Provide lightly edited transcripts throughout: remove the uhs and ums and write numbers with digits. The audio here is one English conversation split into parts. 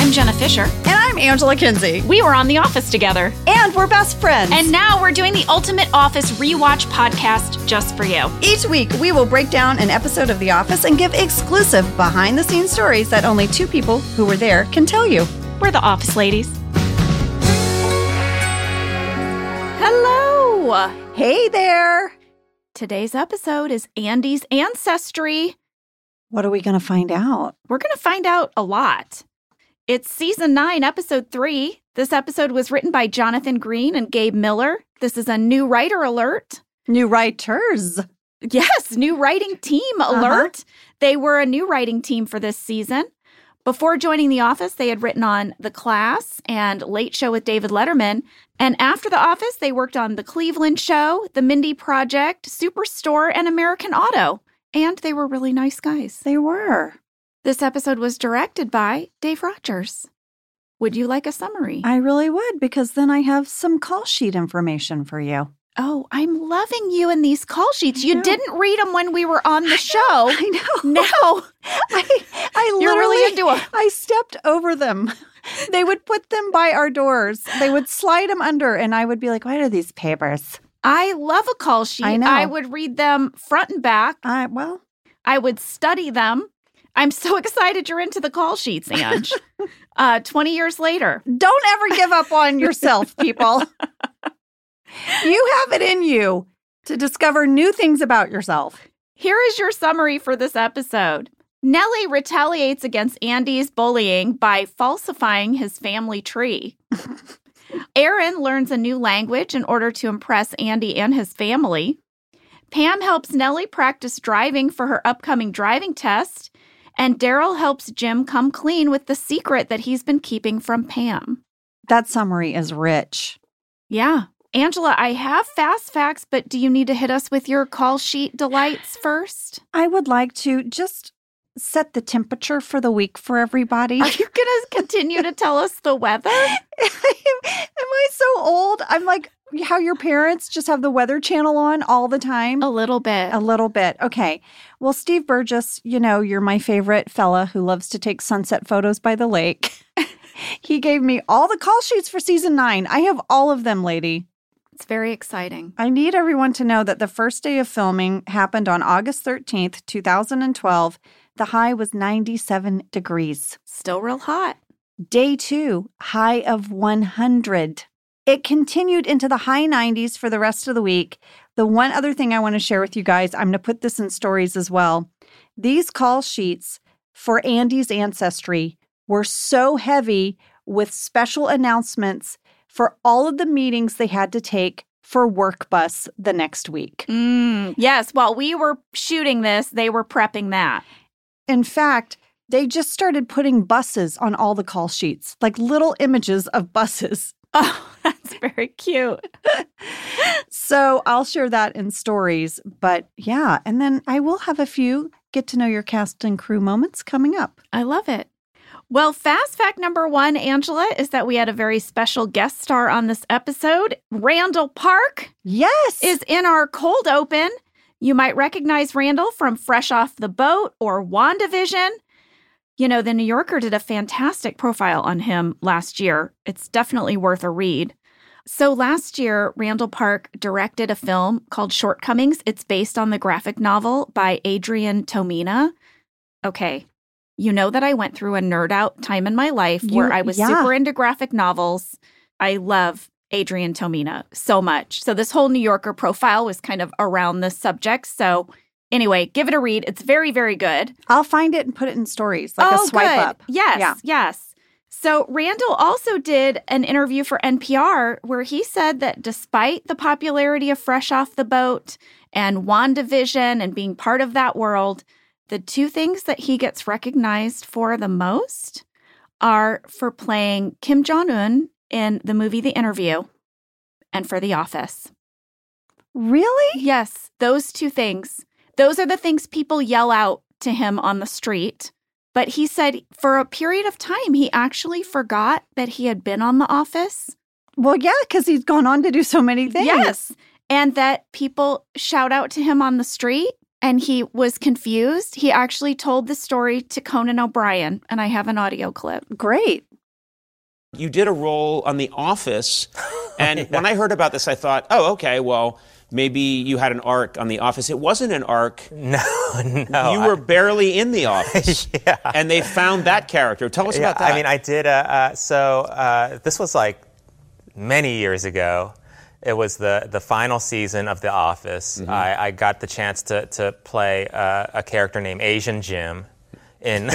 I'm Jenna Fisher. And I'm Angela Kinsey. We were on The Office together. And we're best friends. And now we're doing the Ultimate Office Rewatch podcast just for you. Each week, we will break down an episode of The Office and give exclusive behind-the-scenes stories that only two people who were there can tell you. We're the Office ladies. Hello. Hey there. Today's episode is Andy's ancestry. What are we going to find out? We're going to find out a lot. It's Season 9, Episode 3. This episode was written by Jonathan Green and Gabe Miller. This is a new writer alert. New writers. Yes, new writing team alert. They were a new writing team for this season. Before joining The Office, they had written on The Class and Late Show with David Letterman. And after The Office, they worked on The Cleveland Show, The Mindy Project, Superstore, and American Auto. And they were really nice guys. They were. This episode was directed by Dave Rogers. Would you like a summary? I really would, because then I have some call sheet information for you. Oh, I'm loving you in these call sheets. You didn't read them when we were on the show. I know. Now, I you're literally really into them. I stepped over them. They would put them by our doors. They would slide them under, and I would be like, what are these papers? I love a call sheet. I know. I would read them front and back. Well, I would study them. I'm so excited you're into the call sheets, Ange. 20 years later. don't ever give up on yourself, people. You have it in you to discover new things about yourself. Here is your summary for this episode. Nellie retaliates against Andy's bullying by falsifying his family tree. Aaron learns a new language in order to impress Andy and his family. Pam helps Nellie practice driving for her upcoming driving test. And Daryl helps Jim come clean with the secret that he's been keeping from Pam. That summary is rich. Yeah. Angela, I have fast facts, but do you need to hit us with your call sheet delights first? I would like to just set the temperature for the week for everybody. Are you going to continue to tell us the weather? Am I so old? I'm like how your parents just have the Weather Channel on all the time. A little bit. A little bit. Okay. Well, Steve Burgess, you know, you're my favorite fella who loves to take sunset photos by the lake. He gave me all the call sheets for Season 9. I have all of them, lady. It's very exciting. I need everyone to know that the first day of filming happened on August 13th, 2012. The high was 97 degrees. Still real hot. Day 2, high of 100. It continued into the high 90s for the rest of the week. The one other thing I want to share with you guys, I'm going to put this in stories as well. These call sheets for Andy's ancestry were so heavy with special announcements for all of the meetings they had to take for Work Bus the next week. Yes, while we were shooting this, they were prepping that. In fact, they just started putting buses on all the call sheets, like little images of buses. Oh, that's very cute. So I'll share that in stories. But yeah, and then I will have a few get to know your cast and crew moments coming up. I love it. Well, fast fact number 1, Angela, is that we had a very special guest star on this episode. Randall Park Yes. is in our cold open. You might recognize Randall from Fresh Off the Boat or WandaVision. You know, The New Yorker did a fantastic profile on him last year. It's definitely worth a read. So last year, Randall Park directed a film called Shortcomings. It's based on the graphic novel by Adrian Tomina. Okay, you know that I went through a nerd out time in my life where I was super into graphic novels. I love Adrian Tomina so much. So this whole New Yorker profile was kind of around this subject. So anyway, give it a read. It's very, very good. I'll find it and put it in stories, like a swipe good. up. Yes. So Randall also did an interview for NPR where he said that despite the popularity of Fresh Off the Boat and WandaVision and being part of that world, the two things that he gets recognized for the most are for playing Kim Jong-un in the movie The Interview and for The Office. Really? Yes, those two things. Those are the things people yell out to him on the street. But he said for a period of time, he actually forgot that he had been on The Office. Well, yeah, because he's gone on to do so many things. Yes. And that people shout out to him on the street and he was confused. He actually told the story to Conan O'Brien, and I have an audio clip. Great. You did a role on The Office, and when I heard about this, I thought, oh, okay, well, maybe you had an arc on The Office. It wasn't an arc. No. You were barely in The Office. Yeah. And they found that character. Tell us about that. I mean, I did, this was like many years ago. It was the final season of The Office. Mm-hmm. I got the chance to play a character named Asian Jim in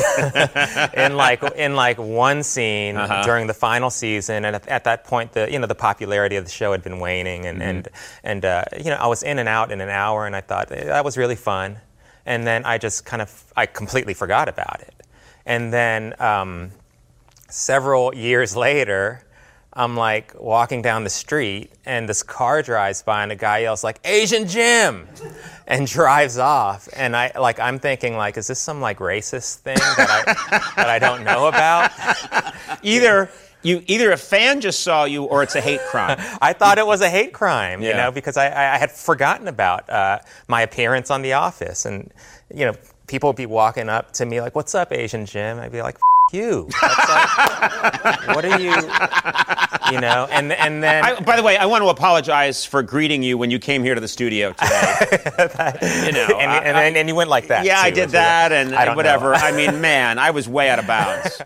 in one scene during the final season, and at that point the popularity of the show had been waning, and I was in and out in an hour, and I thought that was really fun, and then I completely forgot about it, and then several years later, I'm like walking down the street, and this car drives by, and a guy yells like "Asian Jim," and drives off. And I'm thinking like, is this some like racist thing that I don't know about? Either a fan just saw you, or it's a hate crime. I thought it was a hate crime, because I had forgotten about my appearance on The Office, and people would be walking up to me like, "What's up, Asian Jim?" I'd be like, you. That's like, what are you, and then... by the way, I want to apologize for greeting you when you came here to the studio today. And you went like that. Yeah, too, I did that, and whatever. I mean, man, I was way out of bounds.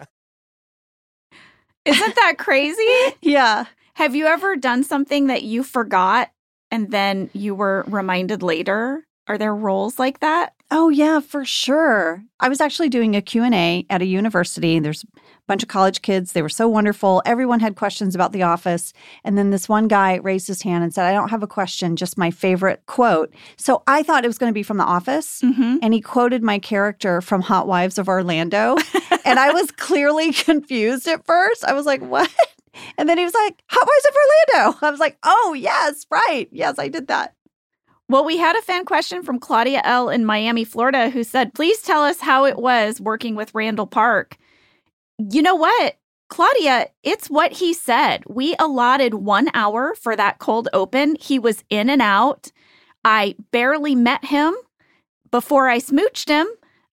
Isn't that crazy? Yeah. Have you ever done something that you forgot and then you were reminded later? Are there roles like that? Oh, yeah, for sure. I was actually doing a Q&A at a university. There's a bunch of college kids. They were so wonderful. Everyone had questions about The Office. And then this one guy raised his hand and said, I don't have a question, just my favorite quote. So I thought it was going to be from The Office. Mm-hmm. And he quoted my character from Hot Wives of Orlando. And I was clearly confused at first. I was like, what? And then he was like, Hot Wives of Orlando. I was like, oh, yes, right. Yes, I did that. Well, we had a fan question from Claudia L. in Miami, Florida, who said, please tell us how it was working with Randall Park. You know what, Claudia, it's what he said. We allotted 1 hour for that cold open. He was in and out. I barely met him before I smooched him.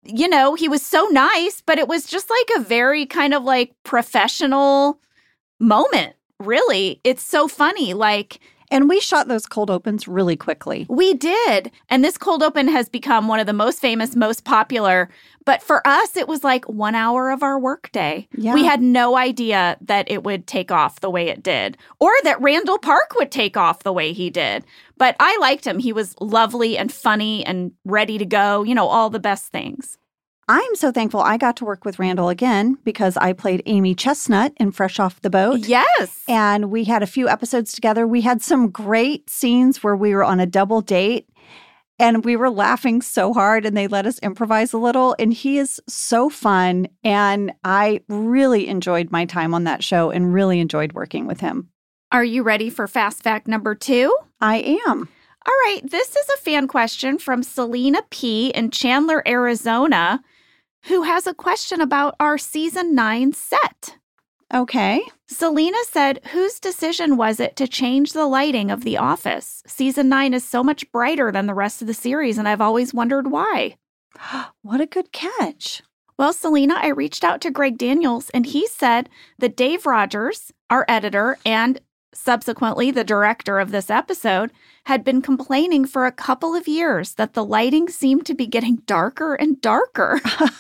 He was so nice, but it was just like a very kind of like professional moment, really. It's so funny, And we shot those cold opens really quickly. We did. And this cold open has become one of the most famous, most popular. But for us, it was like 1 hour of our workday. Yeah. We had no idea that it would take off the way it did, or that Randall Park would take off the way he did. But I liked him. He was lovely and funny and ready to go, all the best things. I'm so thankful I got to work with Randall again because I played Amy Chestnut in Fresh Off the Boat. Yes. And we had a few episodes together. We had some great scenes where we were on a double date and we were laughing so hard and they let us improvise a little. And he is so fun. And I really enjoyed my time on that show and really enjoyed working with him. Are you ready for Fast Fact number 2? I am. All right. This is a fan question from Selena P. in Chandler, Arizona, who has a question about our season 9 set. Okay. Selena said, whose decision was it to change the lighting of The Office? Season 9 is so much brighter than the rest of the series, and I've always wondered why. What a good catch. Well, Selena, I reached out to Greg Daniels, and he said that Dave Rogers, our editor, and subsequently the director of this episode, had been complaining for a couple of years that the lighting seemed to be getting darker and darker.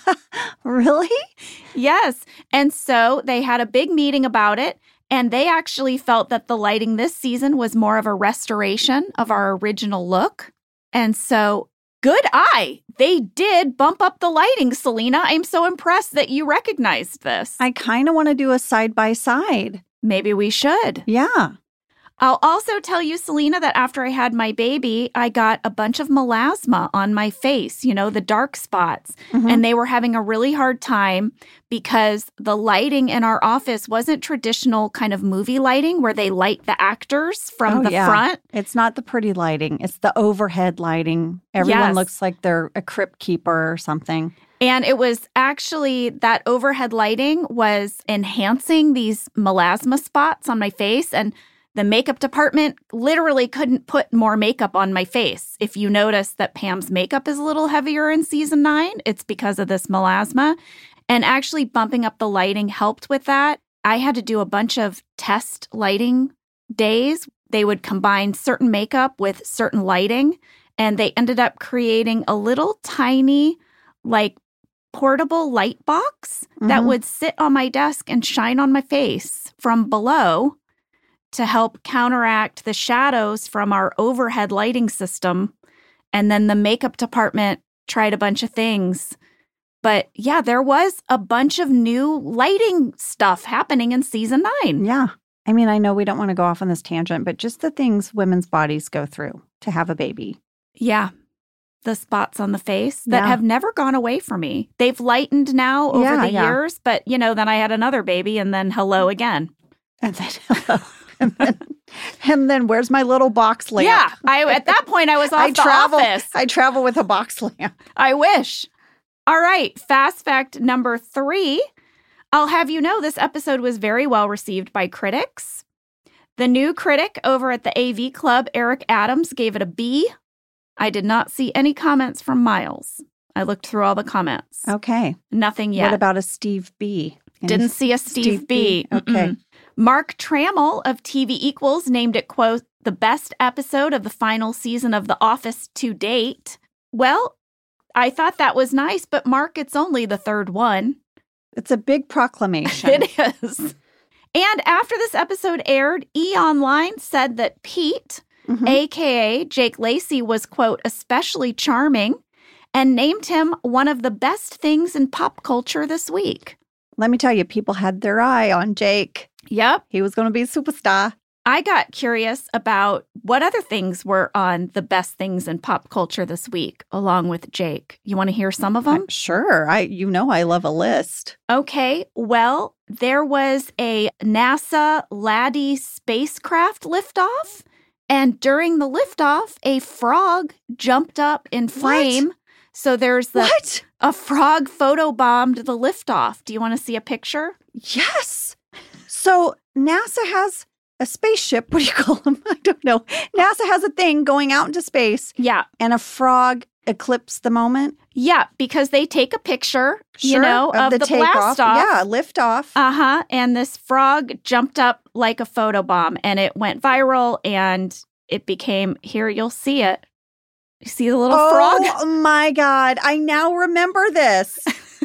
Really? Yes. And so they had a big meeting about it, and they actually felt that the lighting this season was more of a restoration of our original look. And so, good eye. They did bump up the lighting, Selena. I'm so impressed that you recognized this. I kind of want to do a side-by-side. Maybe we should. Yeah. I'll also tell you, Selena, that after I had my baby, I got a bunch of melasma on my face, the dark spots. Mm-hmm. And they were having a really hard time because the lighting in our office wasn't traditional kind of movie lighting where they light the actors from the front. It's not the pretty lighting. It's the overhead lighting. Everyone looks like they're a crypt keeper or something. And it was actually that overhead lighting was enhancing these melasma spots on my face. And the makeup department literally couldn't put more makeup on my face. If you notice that Pam's makeup is a little heavier in season 9, it's because of this melasma. And actually bumping up the lighting helped with that. I had to do a bunch of test lighting days. They would combine certain makeup with certain lighting, and they ended up creating a little tiny, like, portable light box that would sit on my desk and shine on my face from below to help counteract the shadows from our overhead lighting system. And then the makeup department tried a bunch of things. But yeah, there was a bunch of new lighting stuff happening in season 9. Yeah. I mean, I know we don't want to go off on this tangent, but just the things women's bodies go through to have a baby. Yeah. The spots on the face that have never gone away for me. They've lightened now over the years, but, then I had another baby and then hello again. And then hello. and then where's my little box lamp? Yeah. At that point, I was off the office. I travel with a box lamp. I wish. All right. Fast fact number 3. I'll have you know this episode was very well received by critics. The new critic over at the AV Club, Eric Adams, gave it a B. I did not see any comments from Miles. I looked through all the comments. Okay. Nothing yet. What about a Steve B? Didn't see a Steve B. Okay. Mark Trammell of TV Equals named it, quote, the best episode of the final season of The Office to date. Well, I thought that was nice, but Mark, it's only the 3rd one. It's a big proclamation. It is. And after this episode aired, E! Online said that Pete, a.k.a. Jake Lacy, was, quote, especially charming and named him one of the best things in pop culture this week. Let me tell you, people had their eye on Jake. Yep. He was going to be a superstar. I got curious about what other things were on the best things in pop culture this week, along with Jake. You want to hear some of them? Sure. I love a list. Okay. Well, there was a NASA Laddie spacecraft liftoff. And during the liftoff, a frog jumped up in flame. What? So there's a frog photobombed the liftoff. Do you want to see a picture? Yes. So NASA has a spaceship. What do you call them? I don't know. NASA has a thing going out into space. Yeah. And a frog eclipsed the moment. Yeah, because they take a picture, of the takeoff. blast off. Yeah, lift off. And this frog jumped up like a photobomb, and it went viral, and it became, here, you'll see it. You see the little frog? Oh, my God. I now remember this.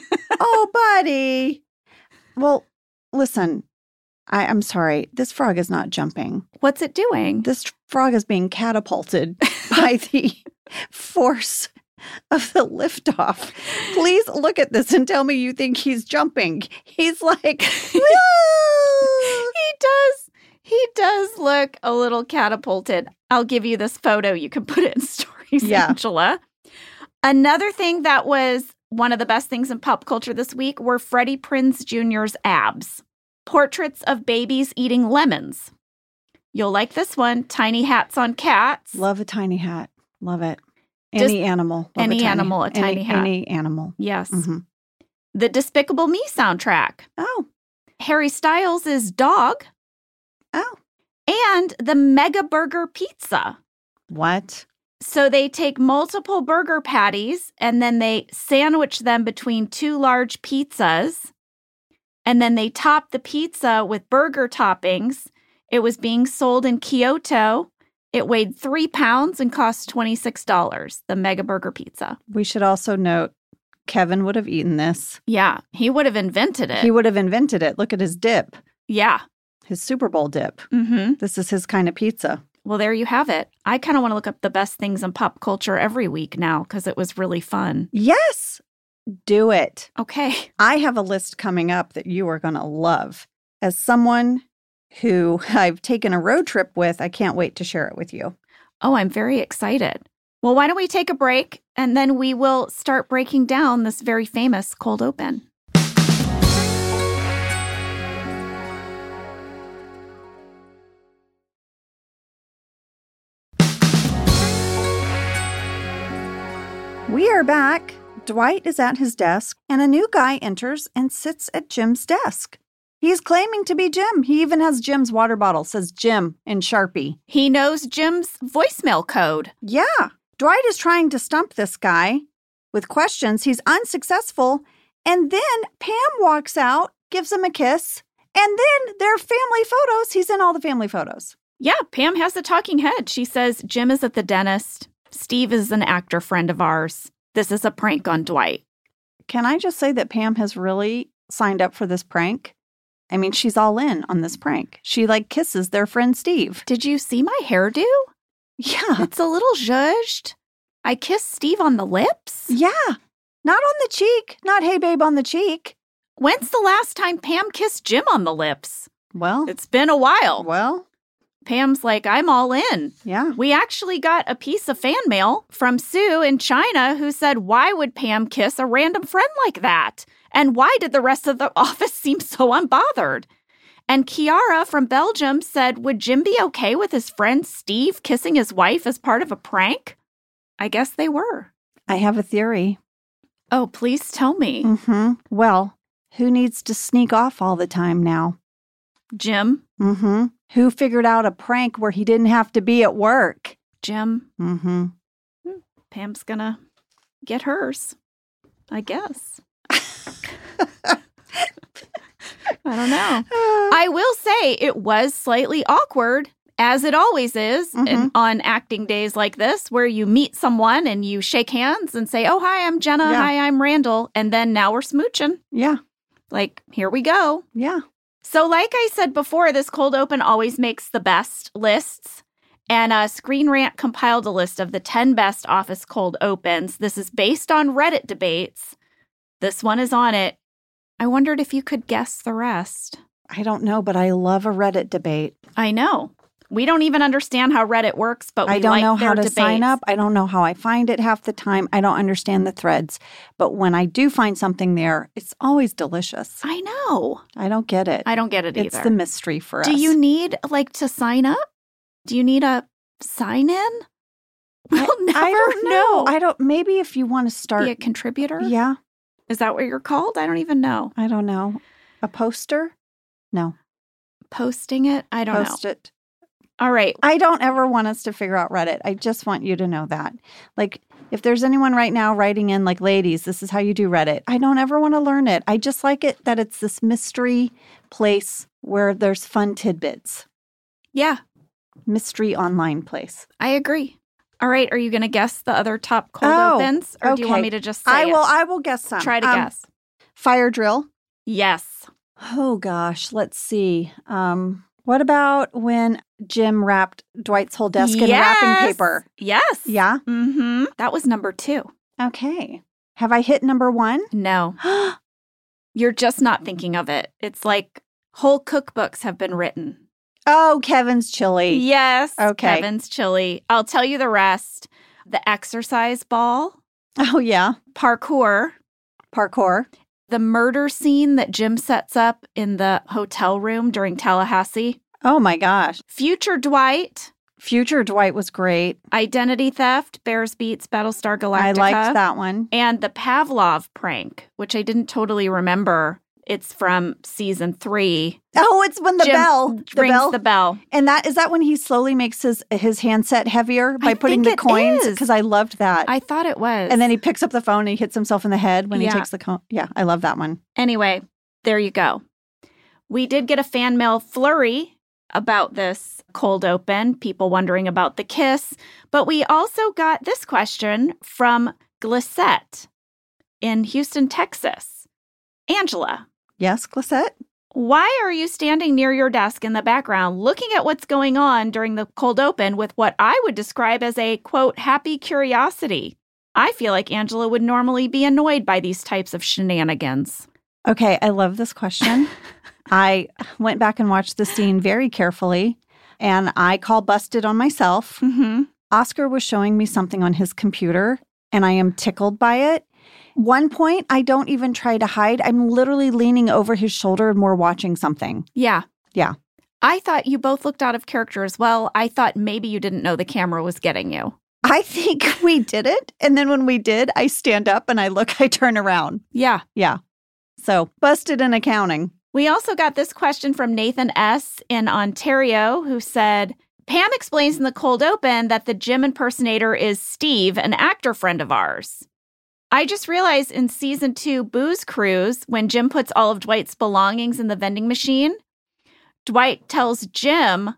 Oh, buddy. Well, listen, I'm sorry. This frog is not jumping. What's it doing? This frog is being catapulted by the force of the liftoff. Please look at this and tell me you think he's jumping. He's like, woo! He does look a little catapulted. I'll give you this photo. You can put it in stories, Angela. Another thing that was one of the best things in pop culture this week were Freddie Prinze Jr.'s abs. Portraits of babies eating lemons. You'll like this one. Tiny hats on cats. Love a tiny hat. Love it. Any animal. A tiny hat. Any animal. Yes. The Despicable Me soundtrack. Oh. Harry Styles' dog. Oh. And the Mega Burger Pizza. What? So they take multiple burger patties and then they sandwich them between 2 large pizzas. And then they top the pizza with burger toppings. It was being sold in Kyoto. It weighed 3 pounds and cost $26, the Mega Burger Pizza. We should also note, Kevin would have eaten this. Yeah, he would have invented it. He would have invented it. Look at his dip. Yeah. His Super Bowl dip. This is his kind of pizza. Well, there you have it. I kind of want to look up the best things in pop culture every week now because it was really fun. Yes. Do it. Okay. I have a list coming up that you are going to love. As someone who I've taken a road trip with, I can't wait to share it with you. Oh, I'm very excited. Well, why don't we take a break and then we will start breaking down this very famous cold open. We are back. Dwight is at his desk, and a new guy enters and sits at Jim's desk. He's claiming to be Jim. He even has Jim's water bottle, says Jim in Sharpie. He knows Jim's voicemail code. Yeah. Dwight is trying to stump this guy with questions. He's unsuccessful. And then Pam walks out, gives him a kiss, And then their family photos. He's in all the family photos. Yeah, Pam has the talking head. She says, Jim is at the dentist. Steve is an actor friend of ours. This is a prank on Dwight. Can I just say that Pam has really signed up for this prank? I mean, she's all in on this prank. She kisses their friend Steve. Did you see my hairdo? Yeah. It's a little zhuzhed. I kissed Steve on the lips. Yeah. Not on the cheek. Not, hey, babe, on the cheek. When's the last time Pam kissed Jim on the lips? Well. It's been a while. Well. Pam's like, I'm all in. Yeah. We actually got a piece of fan mail from Sue in China who said, why would Pam kiss a random friend like that? And why did the rest of the office seem so unbothered? And Kiara from Belgium said, would Jim be okay with his friend Steve kissing his wife as part of a prank? I guess they were. I have a theory. Oh, please tell me. Mm-hmm. Well, who needs to sneak off all the time now? Jim? Mm-hmm. Who figured out a prank where he didn't have to be at work? Jim? Mm-hmm. Pam's gonna get hers, I guess. I don't know. I will say it was slightly awkward, as it always is on acting days like this, where you meet someone and you shake hands and say, oh, hi, I'm Jenna. Yeah. Hi, I'm Randall. And then now we're smooching. Yeah. Like, here we go. Yeah. So like I said before, this cold open always makes the best lists. And Screen Rant compiled a list of the 10 best office cold opens. This is based on Reddit debates. This one is on it. I wondered if you could guess the rest. I don't know, but I love a Reddit debate. I know. We don't even understand how Reddit works, but we I don't like know their how to debates. sign up. I don't know how I find it half the time. I don't understand the threads. But when I do find something there, it's always delicious. I know. I don't get it. I don't get it either. It's the mystery for us. Do you need, to sign up? Do you need a sign-in? We'll never I don't know. Maybe if you want to start. Be a contributor? Yeah. Is that what you're called? I don't even know. I don't know. A poster? No. Posting it? I don't know. Post it. All right. I don't ever want us to figure out Reddit. I just want you to know that. If there's anyone right now writing in, ladies, this is how you do Reddit. I don't ever want to learn it. I just like it that it's this mystery place where there's fun tidbits. Yeah. Mystery online place. I agree. All right. Are you going to guess the other top cold opens? Or do you want me to just say I will guess some. Try to guess. Fire drill. Yes. Oh, gosh. Let's see. What about when Jim wrapped Dwight's whole desk in wrapping paper? Yes. Yeah? Mm-hmm. That was number 2. Okay. Have I hit number 1? No. You're just not thinking of it. It's like whole cookbooks have been written. Oh, Kevin's Chili. Yes. Okay. Kevin's Chili. I'll tell you the rest. The exercise ball. Oh, yeah. Parkour. The murder scene that Jim sets up in the hotel room during Tallahassee. Oh, my gosh. Future Dwight. Future Dwight was great. Identity theft. Bears Beats Battlestar Galactica. I liked that one. And the Pavlov prank, which I didn't totally remember. It's from season 3. Oh, it's when Jim rings the bell. And is that when he slowly makes his handset heavier by putting the coins? Because I loved that. I thought it was. And then he picks up the phone and he hits himself in the head when he takes the coin. Yeah, I love that one. Anyway, there you go. We did get a fan mail flurry about this cold open, people wondering about the kiss. But we also got this question from Glissette in Houston, Texas. Angela. Yes, Glissette? Why are you standing near your desk in the background looking at what's going on during the cold open with what I would describe as a, quote, happy curiosity? I feel like Angela would normally be annoyed by these types of shenanigans. Okay, I love this question. I went back and watched the scene very carefully, and I call busted on myself. Mm-hmm. Oscar was showing me something on his computer, and I am tickled by it. One point, I don't even try to hide. I'm literally leaning over his shoulder and we're watching something. Yeah. Yeah. I thought you both looked out of character as well. I thought maybe you didn't know the camera was getting you. I think we did it. And then when we did, I stand up and I turn around. Yeah. Yeah. So busted in accounting. We also got this question from Nathan S. in Ontario, who said, Pam explains in the cold open that the Jim impersonator is Steve, an actor friend of ours. I just realized in season 2 Booze Cruise, when Jim puts all of Dwight's belongings in the vending machine, Dwight tells Jim,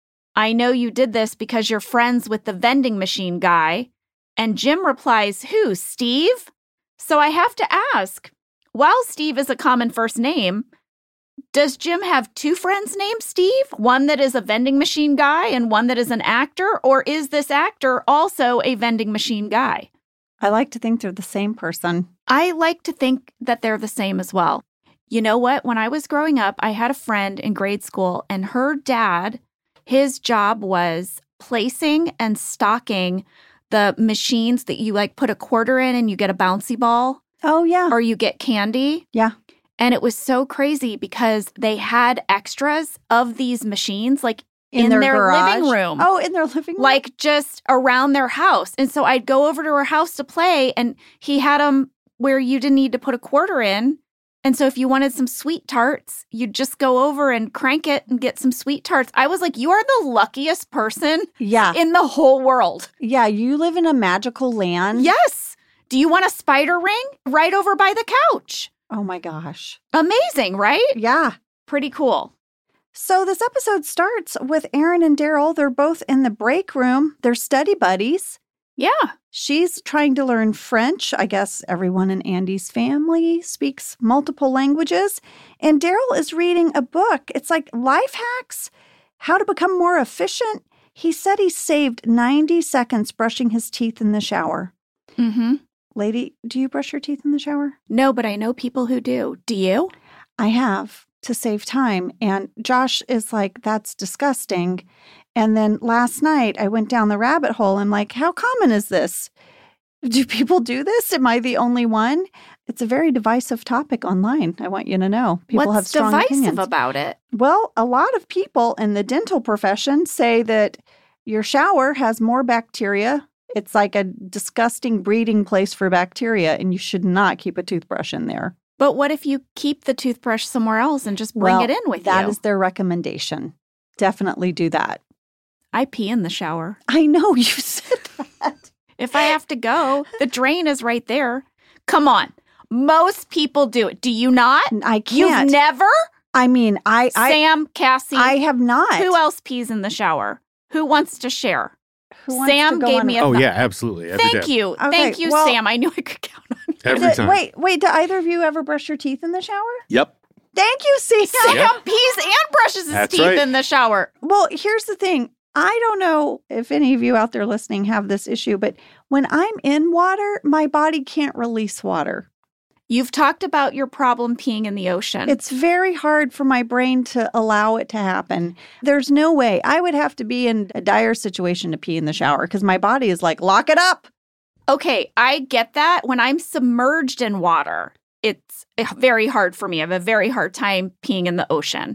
I know you did this because you're friends with the vending machine guy. And Jim replies, who, Steve? So I have to ask, while Steve is a common first name, does Jim have 2 friends named Steve? One that is a vending machine guy and one that is an actor? Or is this actor also a vending machine guy? I like to think they're the same person. I like to think that they're the same as well. You know what? When I was growing up, I had a friend in grade school, and her dad, his job was placing and stocking the machines that you like put a quarter in and you get a bouncy ball. Oh, yeah. Or you get candy. Yeah. And it was so crazy because they had extras of these machines like in their garage? living room. Oh, in their living room? Like just around their house. And so I'd go over to her house to play, and he had them where you didn't need to put a quarter in. And so if you wanted some sweet tarts, you'd just go over and crank it and get some sweet tarts. I was like, you are the luckiest person in the whole world. Yeah, you live in a magical land. Yes. Do you want a spider ring? Right over by the couch. Oh my gosh. Amazing, right? Yeah. Pretty cool. So this episode starts with Aaron and Daryl. They're both in the break room. They're study buddies. Yeah. She's trying to learn French. I guess everyone in Andy's family speaks multiple languages. And Daryl is reading a book. It's like life hacks, how to become more efficient. He said he saved 90 seconds brushing his teeth in the shower. Mm-hmm. Lady, do you brush your teeth in the shower? No, but I know people who do. Do you? I have, to save time. And Josh is like, that's disgusting. And then last night I went down the rabbit hole. I'm like, how common is this? Do people do this? Am I the only one? It's a very divisive topic online. I want you to know. People have strong What's opinions. divisive about it? Well, a lot of people in the dental profession say that your shower has more bacteria. It's like a disgusting breeding place for bacteria, and you should not keep a toothbrush in there. But what if you keep the toothbrush somewhere else and just bring it in with you? That is their recommendation. Definitely do that. I pee in the shower. I know you said that. If I have to go, the drain is right there. Come on. Most people do it. Do you not? I can't. You've never? I mean, Sam, Cassie. I have not. Who else pees in the shower? Who wants to share? Who wants Sam to go gave on me a... a Oh, yeah, absolutely. Every Thank day. you. Okay, Thank you, well- Sam. I knew I could count on you. Every time. Wait, do either of you ever brush your teeth in the shower? Yep. Thank you, Sam. Sam pees and brushes his That's teeth right. in the shower. Well, here's the thing. I don't know if any of you out there listening have this issue, but when I'm in water, my body can't release water. You've talked about your problem peeing in the ocean. It's very hard for my brain to allow it to happen. There's no way. I would have to be in a dire situation to pee in the shower because my body is like, lock it up. Okay, I get that. When I'm submerged in water, it's very hard for me. I have a very hard time peeing in the ocean.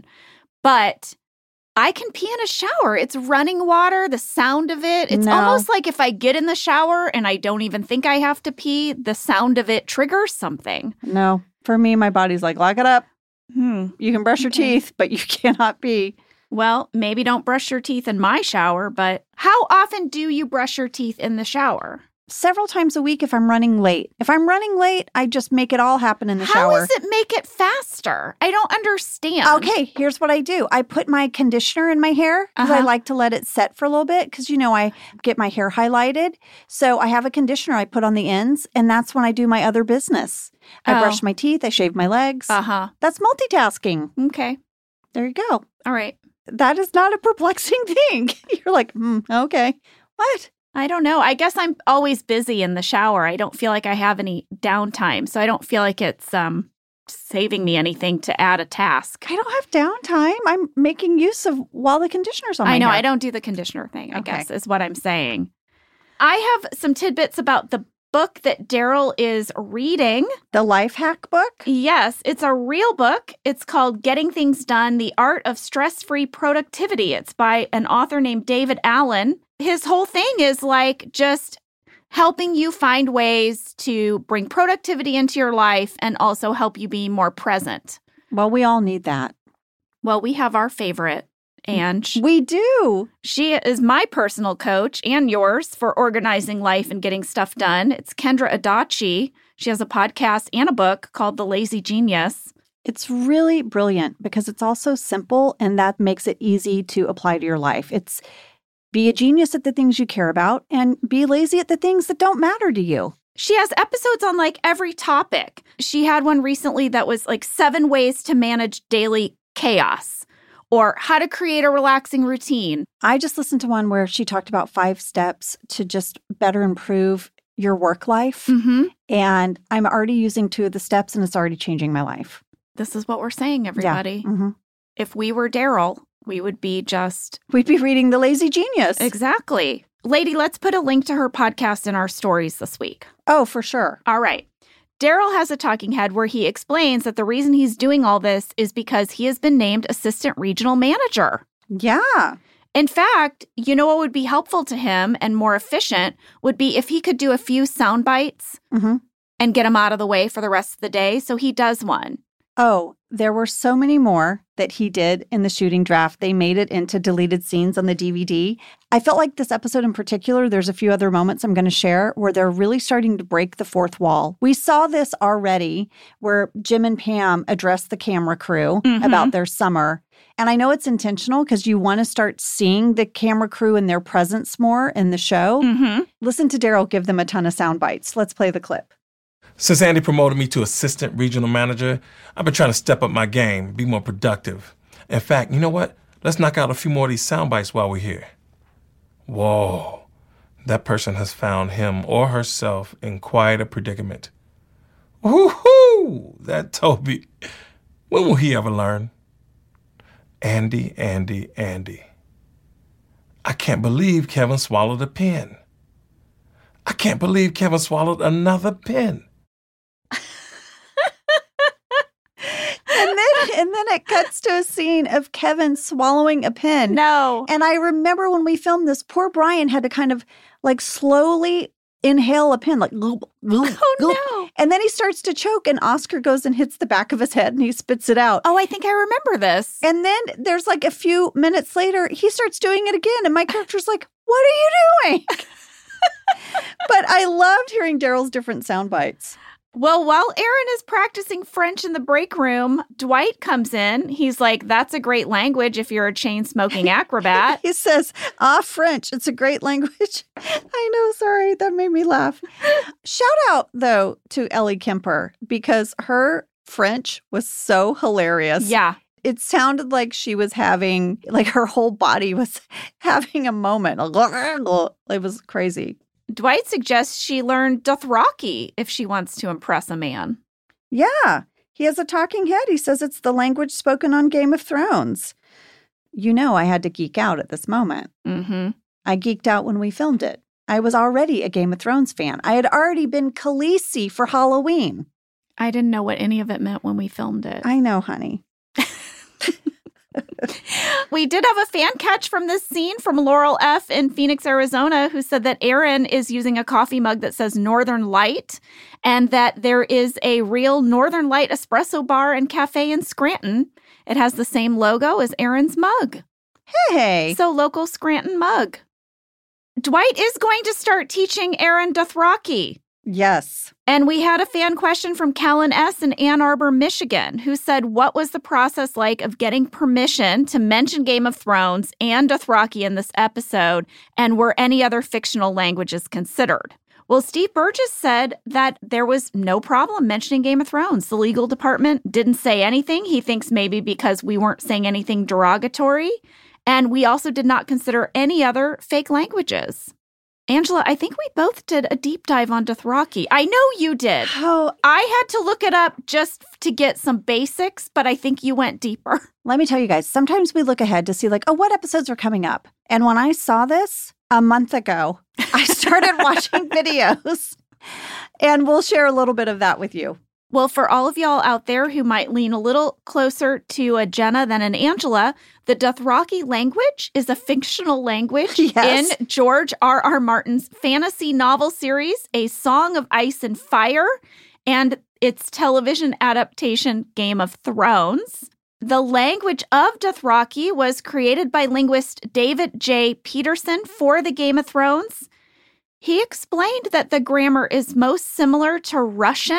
But I can pee in a shower. It's running water, the sound of it. It's No. almost like if I get in the shower and I don't even think I have to pee, the sound of it triggers something. No, for me, my body's like, lock it up. Hmm. You can brush your teeth, but you cannot pee. Well, maybe don't brush your teeth in my shower, but how often do you brush your teeth in the shower? Several times a week if I'm running late. If I'm running late, I just make it all happen in the shower. How does it make it faster? I don't understand. Okay, here's what I do. I put my conditioner in my hair because I like to let it set for a little bit because, you know, I get my hair highlighted. So I have a conditioner I put on the ends, and that's when I do my other business. I brush my teeth, I shave my legs. Uh-huh. That's multitasking. Okay. There you go. All right. That is not a perplexing thing. You're like, okay. What? I don't know. I guess I'm always busy in the shower. I don't feel like I have any downtime. So I don't feel like it's saving me anything to add a task. I don't have downtime. I'm making use of while the conditioner's on my I know. hair. I don't do the conditioner thing, I Okay. guess, is what I'm saying. I have some tidbits about the book that Daryl is reading. The life hack book? Yes, it's a real book. It's called Getting Things Done, The Art of Stress-Free Productivity. It's by an author named David Allen. His whole thing is like just helping you find ways to bring productivity into your life and also help you be more present. Well, we all need that. Well, we have our favorite, Ange. We do. She is my personal coach and yours for organizing life and getting stuff done. It's Kendra Adachi. She has a podcast and a book called The Lazy Genius. It's really brilliant because it's also simple, and that makes it easy to apply to your life. It's be a genius at the things you care about and be lazy at the things that don't matter to you. She has episodes on like every topic. She had one recently that was like 7 ways to manage daily chaos or how to create a relaxing routine. I just listened to one where she talked about 5 steps to just better improve your work life. Mm-hmm. And I'm already using 2 of the steps, and it's already changing my life. This is what we're saying, everybody. Yeah. Mm-hmm. If we were Daryl, we would be just... We'd be reading The Lazy Genius. Exactly. Lady, let's put a link to her podcast in our stories this week. Oh, for sure. All right. Daryl has a talking head where he explains that the reason he's doing all this is because he has been named assistant regional manager. Yeah. In fact, you know what would be helpful to him and more efficient would be if he could do a few sound bites and get them out of the way for the rest of the day. So he does one. Oh, there were so many more that he did in the shooting draft. They made it into deleted scenes on the DVD. I felt like this episode in particular, there's a few other moments I'm going to share where they're really starting to break the fourth wall. We saw this already where Jim and Pam addressed the camera crew about their summer. And I know it's intentional because you want to start seeing the camera crew and their presence more in the show. Listen to Daryl give them a ton of sound bites. Let's play the clip. Since Andy promoted me to assistant regional manager, I've been trying to step up my game, be more productive. In fact, you know what? Let's knock out a few more of these sound bites while we're here. Whoa, that person has found him or herself in quite a predicament. Woohoo! That Toby. When will he ever learn? Andy. I can't believe Kevin swallowed a pen. I can't believe Kevin swallowed another pen. And then it cuts to a scene of Kevin swallowing a pen. No. And I remember when we filmed this, poor Brian had to kind of like slowly inhale a pen, like, oh, no. And then he starts to choke, and Oscar goes and hits the back of his head and he spits it out. Oh, I think I remember this. And then there's like a few minutes later, he starts doing it again. And my character's like, what are you doing? But I loved hearing Daryl's different sound bites. Well, while Aaron is practicing French in the break room, Dwight comes in. He's like, that's a great language if you're a chain-smoking acrobat. He says, French. It's a great language. I know, sorry. That made me laugh. Shout out, though, to Ellie Kemper, because her French was so hilarious. Yeah. It sounded like she was having, like her whole body was having a moment. It was crazy. Dwight suggests she learn Dothraki if she wants to impress a man. Yeah, he has a talking head. He says it's the language spoken on Game of Thrones. You know I had to geek out at this moment. I geeked out when we filmed it. I was already a Game of Thrones fan. I had already been Khaleesi for Halloween. I didn't know what any of it meant when we filmed it. I know, honey. We did have a fan catch from this scene from Laurel F. in Phoenix, Arizona, who said that Aaron is using a coffee mug that says Northern Light and that there is a real Northern Light espresso bar and cafe in Scranton. It has the same logo as Aaron's mug. Hey. So local Scranton mug. Dwight is going to start teaching Aaron Dothraki. Yes. And we had a fan question from Callan S. in Ann Arbor, Michigan, who said, what was the process like of getting permission to mention Game of Thrones and Dothraki in this episode, and were any other fictional languages considered? Well, Steve Burgess said that there was no problem mentioning Game of Thrones. The legal department didn't say anything. He thinks maybe because we weren't saying anything derogatory. And we also did not consider any other fake languages. Angela, I think we both did a deep dive on Dothraki. I know you did. Oh, I had to look it up just to get some basics, but I think you went deeper. Let me tell you guys, sometimes we look ahead to see like, oh, what episodes are coming up? And when I saw this a month ago, I started watching videos, and we'll share a little bit of that with you. Well, for all of y'all out there who might lean a little closer to a Jenna than an Angela, the Dothraki language is a fictional language in George R.R. Martin's fantasy novel series, A Song of Ice and Fire, and its television adaptation, Game of Thrones. The language of Dothraki was created by linguist David J. Peterson for the Game of Thrones. He explained that the grammar is most similar to Russian,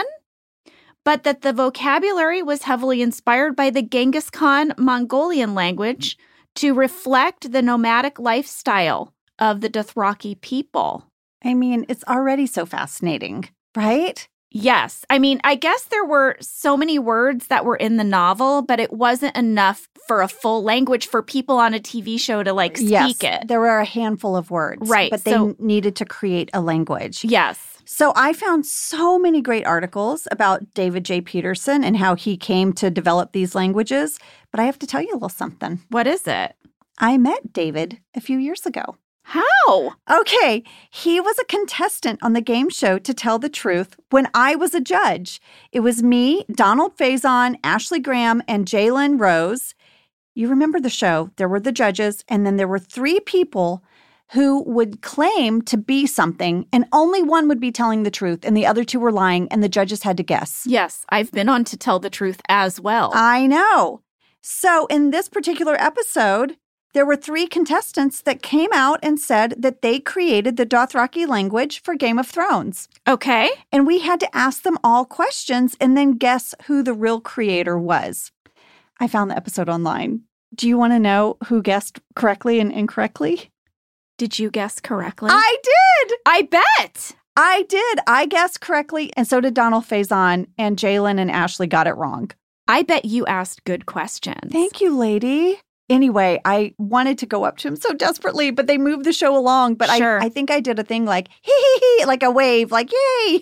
but that the vocabulary was heavily inspired by the Genghis Khan Mongolian language to reflect the nomadic lifestyle of the Dothraki people. I mean, it's already so fascinating, right? Yes. I mean, I guess there were so many words that were in the novel, but it wasn't enough for a full language for people on a TV show to speak it. There were a handful of words. Right. But they needed to create a language. Yes. So I found so many great articles about David J. Peterson and how he came to develop these languages. But I have to tell you a little something. What is it? I met David a few years ago. How? Okay, he was a contestant on the game show To Tell the Truth when I was a judge. It was me, Donald Faison, Ashley Graham, and Jalen Rose. You remember the show. There were the judges, and then there were 3 people who would claim to be something, and only one would be telling the truth, and the other 2 were lying, and the judges had to guess. Yes, I've been on To Tell the Truth as well. I know. So in this particular episode, there were 3 contestants that came out and said that they created the Dothraki language for Game of Thrones. Okay. And we had to ask them all questions and then guess who the real creator was. I found the episode online. Do you want to know who guessed correctly and incorrectly? Did you guess correctly? I did! I bet! I did. I guessed correctly, and so did Donald Faison, and Jalen and Ashley got it wrong. I bet you asked good questions. Thank you, lady. Anyway, I wanted to go up to him so desperately, but they moved the show along. But Sure. I think I did a thing like, hee hee hee, like a wave, like, yay.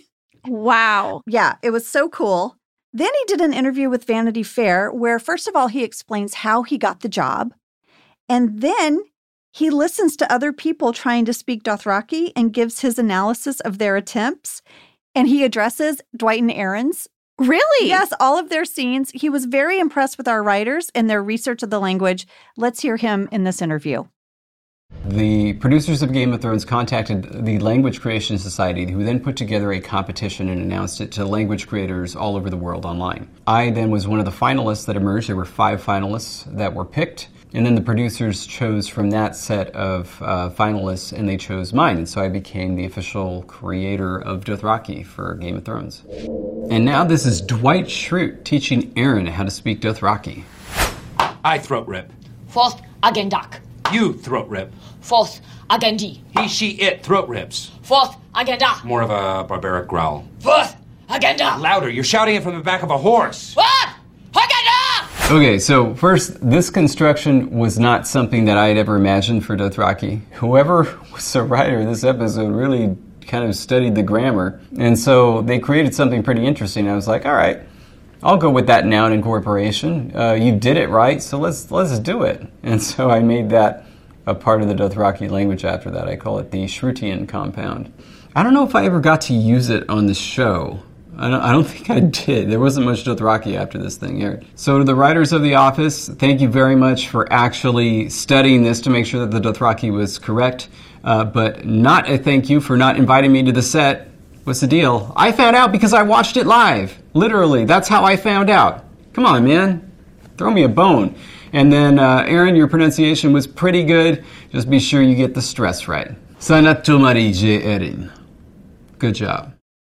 Wow. Yeah, it was so cool. Then he did an interview with Vanity Fair where, first of all, he explains how he got the job. And then he listens to other people trying to speak Dothraki and gives his analysis of their attempts. And he addresses Dwight and Aaron's. Really? Yes, all of their scenes. He was very impressed with our writers and their research of the language. Let's hear him in this interview. The producers of Game of Thrones contacted the Language Creation Society, who then put together a competition and announced it to language creators all over the world online. I then was one of the finalists that emerged. There were 5 finalists that were picked. And then the producers chose from that set of finalists, and they chose mine. And so I became the official creator of Dothraki for Game of Thrones. And now this is Dwight Schrute teaching Aaron how to speak Dothraki. I throat rip. Fourth, Agendak. You throat rip. Fourth, Agendi. He, she, it throat rips. Fourth, Agenda. More of a barbaric growl. Fourth, Agenda. Louder, you're shouting it from the back of a horse. Fourth, Agenda. Okay, so first, this construction was not something that I had ever imagined for Dothraki. Whoever was the writer of this episode really kind of studied the grammar, and so they created something pretty interesting. I was like, all right, I'll go with that noun incorporation. You did it right, so let's do it. And so I made that a part of the Dothraki language after that. I call it the Shrutian compound. I don't know if I ever got to use it on the show. I don't think I did. There wasn't much Dothraki after this thing aired. So to the writers of The Office, thank you very much for actually studying this to make sure that the Dothraki was correct. But not a thank you for not inviting me to the set. What's the deal? I found out because I watched it live. Literally, that's how I found out. Come on, man. Throw me a bone. And then, Aaron, your pronunciation was pretty good. Just be sure you get the stress right. Sanatumari Erin. Good job.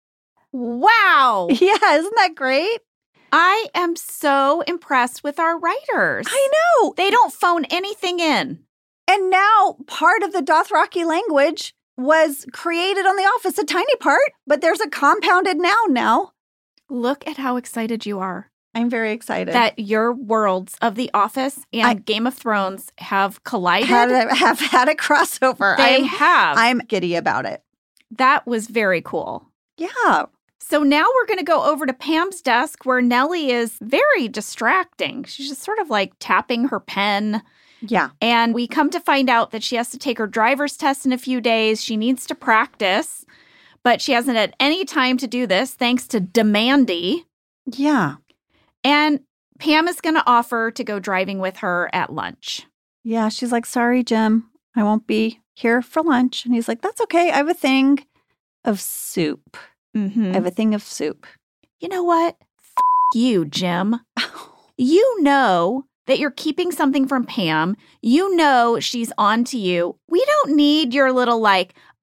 Wow. Yeah, isn't that great? I am so impressed with our writers. I know. They don't phone anything in. And now part of the Dothraki language was created on The Office, a tiny part, but there's a compounded noun now. Look at how excited you are. I'm very excited. That your worlds of The Office and Game of Thrones have collided. have had a crossover. They have. I'm giddy about it. That was very cool. Yeah. So now we're going to go over to Pam's desk where Nellie is very distracting. She's just sort of like tapping her pen. Yeah. And we come to find out that she has to take her driver's test in a few days. She needs to practice, but she hasn't had any time to do this thanks to Demandy. Yeah. And Pam is going to offer to go driving with her at lunch. Yeah. She's like, sorry, Jim, I won't be here for lunch. And he's like, that's okay. I have a thing of soup. Mm-hmm. I have a thing of soup. You know what? You, Jim. You know that you're keeping something from Pam. You know she's on to you. We don't need your little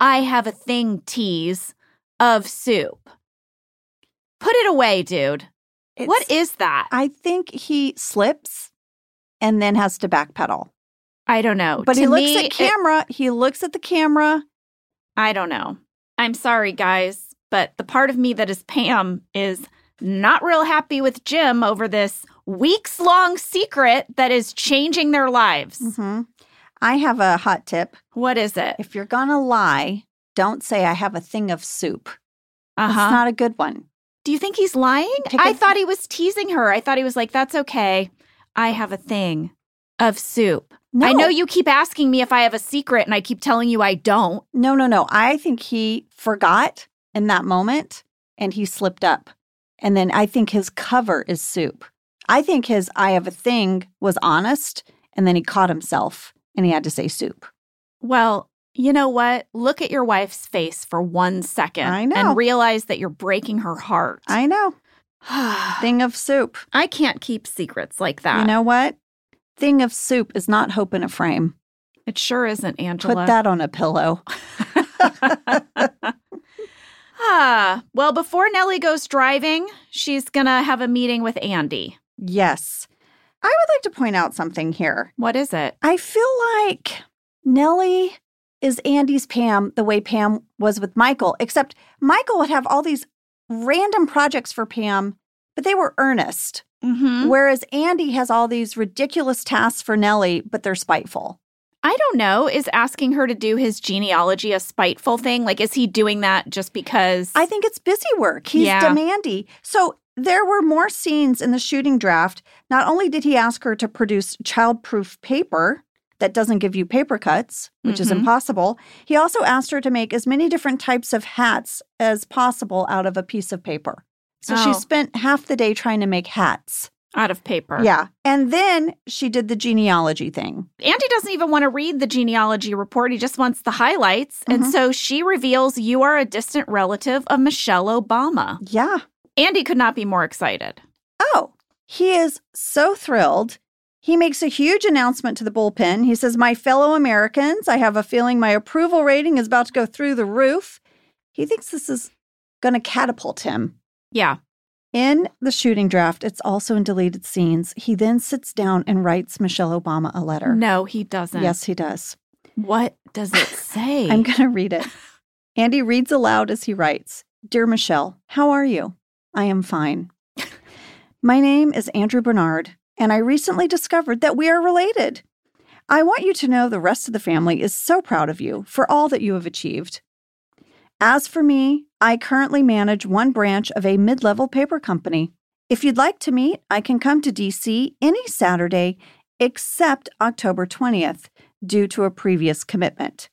I have a thing tease of soup. Put it away, dude. What is that? I think he slips and then has to backpedal. I don't know. But To he looks me, at camera. He looks at the camera. I don't know. I'm sorry, guys, but the part of me that is Pam is not real happy with Jim over this weeks-long secret that is changing their lives. Mm-hmm. I have a hot tip. What is it? If you're going to lie, don't say I have a thing of soup. Uh-huh. That's not a good one. Do you think he's lying? I thought he was teasing her. I thought he was like, that's okay. I have a thing of soup. No. I know you keep asking me if I have a secret and I keep telling you I don't. No. I think he forgot in that moment and he slipped up. And then I think his cover is soup. I think his I have a thing was honest and then he caught himself and he had to say soup. Well, you know what? Look at your wife's face for 1 second. I know. And realize that you're breaking her heart. I know. Thing of soup. I can't keep secrets like that. You know what? Thing of soup is not hope in a frame. It sure isn't, Angela. Put that on a pillow. Well, before Nellie goes driving, she's going to have a meeting with Andy. Yes. I would like to point out something here. What is it? I feel like Nellie is Andy's Pam the way Pam was with Michael, except Michael would have all these random projects for Pam, but they were earnest. Mm-hmm. Whereas Andy has all these ridiculous tasks for Nellie, but they're spiteful. I don't know. Is asking her to do his genealogy a spiteful thing? Like, is he doing that just because? I think it's busy work. He's demanding. So there were more scenes in the shooting draft. Not only did he ask her to produce child-proof paper that doesn't give you paper cuts, which is impossible, he also asked her to make as many different types of hats as possible out of a piece of paper. So she spent half the day trying to make hats. Out of paper. Yeah. And then she did the genealogy thing. Andy doesn't even want to read the genealogy report. He just wants the highlights. And so she reveals you are a distant relative of Michelle Obama. Yeah. Andy could not be more excited. Oh, he is so thrilled. He makes a huge announcement to the bullpen. He says, my fellow Americans, I have a feeling my approval rating is about to go through the roof. He thinks this is going to catapult him. Yeah. In the shooting draft, it's also in deleted scenes. He then sits down and writes Michelle Obama a letter. No, he doesn't. Yes, he does. What does it say? I'm going to read it. Andy reads aloud as he writes, Dear Michelle, how are you? I am fine. My name is Andrew Bernard, and I recently discovered that we are related. I want you to know the rest of the family is so proud of you for all that you have achieved. As for me, I currently manage one branch of a mid-level paper company. If you'd like to meet, I can come to D.C. any Saturday except October 20th due to a previous commitment.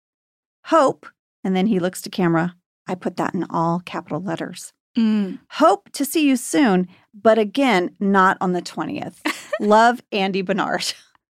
Hope, and then he looks to camera. I put that in all capital letters. Hope to see you soon, but again, not on the 20th. Love, Andy Bernard.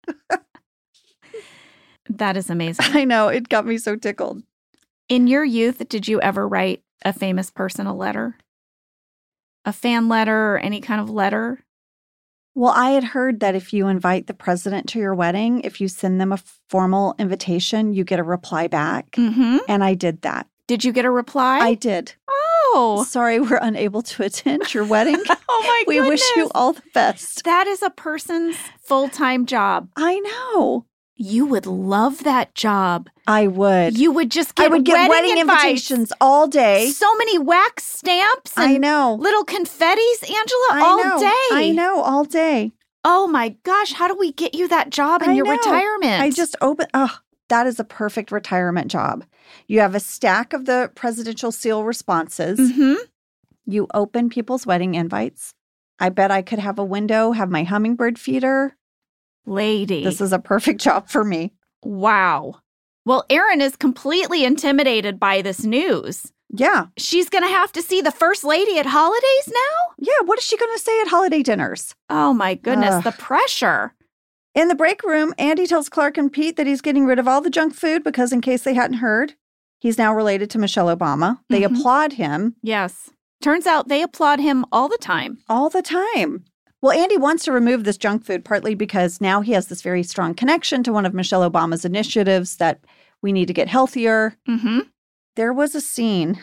That is amazing. I know. It got me so tickled. In your youth, did you ever write a famous person a letter? A fan letter or any kind of letter? Well, I had heard that if you invite the president to your wedding, if you send them a formal invitation, you get a reply back. Mm-hmm. And I did that. Did you get a reply? I did. Oh. Sorry, we're unable to attend your wedding. Oh, my We goodness. wish you all the best. That is a person's full-time job. I know. You would love that job. I would. You would just get I would get wedding invites. invitations all day. So many wax stamps and I know. little confettis, Angela, I all know. day. I know, all day. Oh my gosh, how do we get you that job in I your know. retirement? I just that is a perfect retirement job. You have a stack of the presidential seal responses. Mm-hmm. You open people's wedding invites. I bet I could have a window, have my hummingbird feeder. Lady. This is a perfect job for me. Wow. Well, Erin is completely intimidated by this news. Yeah. She's going to have to see the first lady at holidays now? Yeah. What is she going to say at holiday dinners? Oh, my goodness. Ugh. The pressure. In the break room, Andy tells Clark and Pete that he's getting rid of all the junk food because, in case they hadn't heard, he's now related to Michelle Obama. They applaud him. Yes. Turns out they applaud him all the time. All the time. Well, Andy wants to remove this junk food partly because now he has this very strong connection to one of Michelle Obama's initiatives that We need to get healthier. Mm-hmm. There was a scene.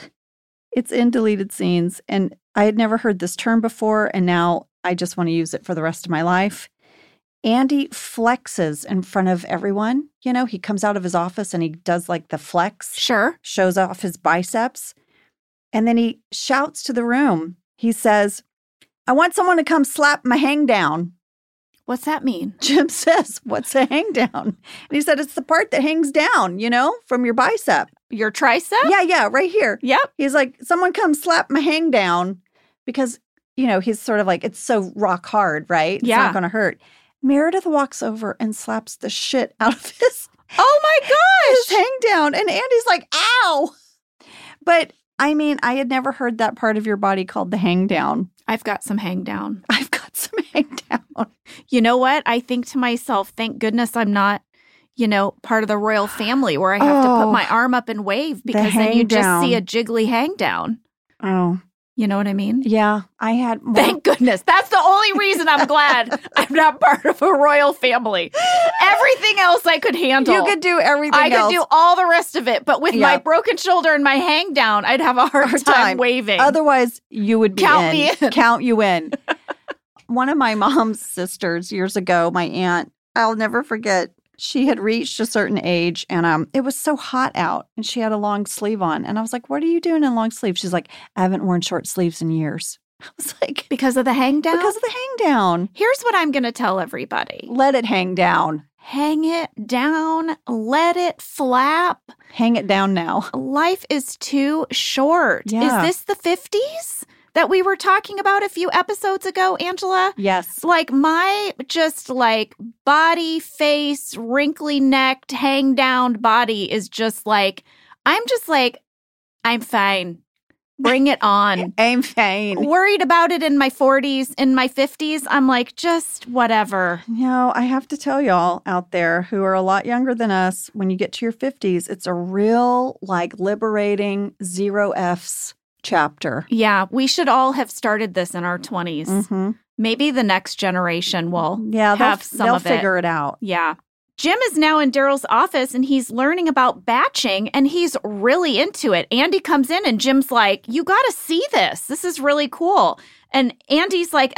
It's in deleted scenes. And I had never heard this term before. And now I just want to use it for the rest of my life. Andy flexes in front of everyone. You know, he comes out of his office and he does like the flex. Sure. Shows off his biceps. And then he shouts to the room. He says, I want someone to come slap my hang down. What's that mean? Jim says, what's a hang down? And he said, it's the part that hangs down, you know, from your bicep. Your tricep? Yeah, right here. Yep. He's like, someone come slap my hang down because, you know, he's sort of like, it's so rock hard, right? It's Yeah. not going to hurt. Meredith walks over and slaps the shit out of his Oh my his gosh. hang down. And Andy's like, ow. But I mean, I had never heard that part of your body called the hang down. I've got some hang down. I've got some hang down. You know what? I think to myself, thank goodness I'm not, you know, part of the royal family where I have to put my arm up and wave because then you hang just down. see a jiggly hang down. Oh, You know what I mean? yeah. I had more. Thank goodness. That's the only reason I'm glad I'm not part of a royal family. Everything else I could handle. You could do everything I else. could do all the rest of it, but with Yeah. my broken shoulder and my hang down, I'd have a hard time waving. Otherwise, you would be Count me in. Count you in. One of my mom's sisters years ago, my aunt, I'll never forget, she had reached a certain age and it was so hot out and she had a long sleeve on. And I was like, what are you doing in long sleeves? She's like, I haven't worn short sleeves in years. I was like, Because of the hang down? because of the hang down. Here's what I'm going to tell everybody. Let it hang down. Hang it down. Let it flap. Hang it down now. Life is too short. Yeah. Is this the 50s that we were talking about a few episodes ago, Angela? Yes. Like my just like body, face, wrinkly necked, hang down body is just like, I'm fine. Bring it on. I'm fine. Worried about it in my 40s, in my 50s. I'm like, just whatever. You know, I have to tell y'all out there who are a lot younger than us, when you get to your 50s, it's a real, like, liberating zero Fs chapter. Yeah, we should all have started this in our 20s. Mm-hmm. Maybe the next generation will Yeah, have some they'll of figure it out. Yeah. Jim is now in Daryl's office and he's learning about batching and he's really into it. Andy comes in and Jim's like, you got to see this. This is really cool. And Andy's like,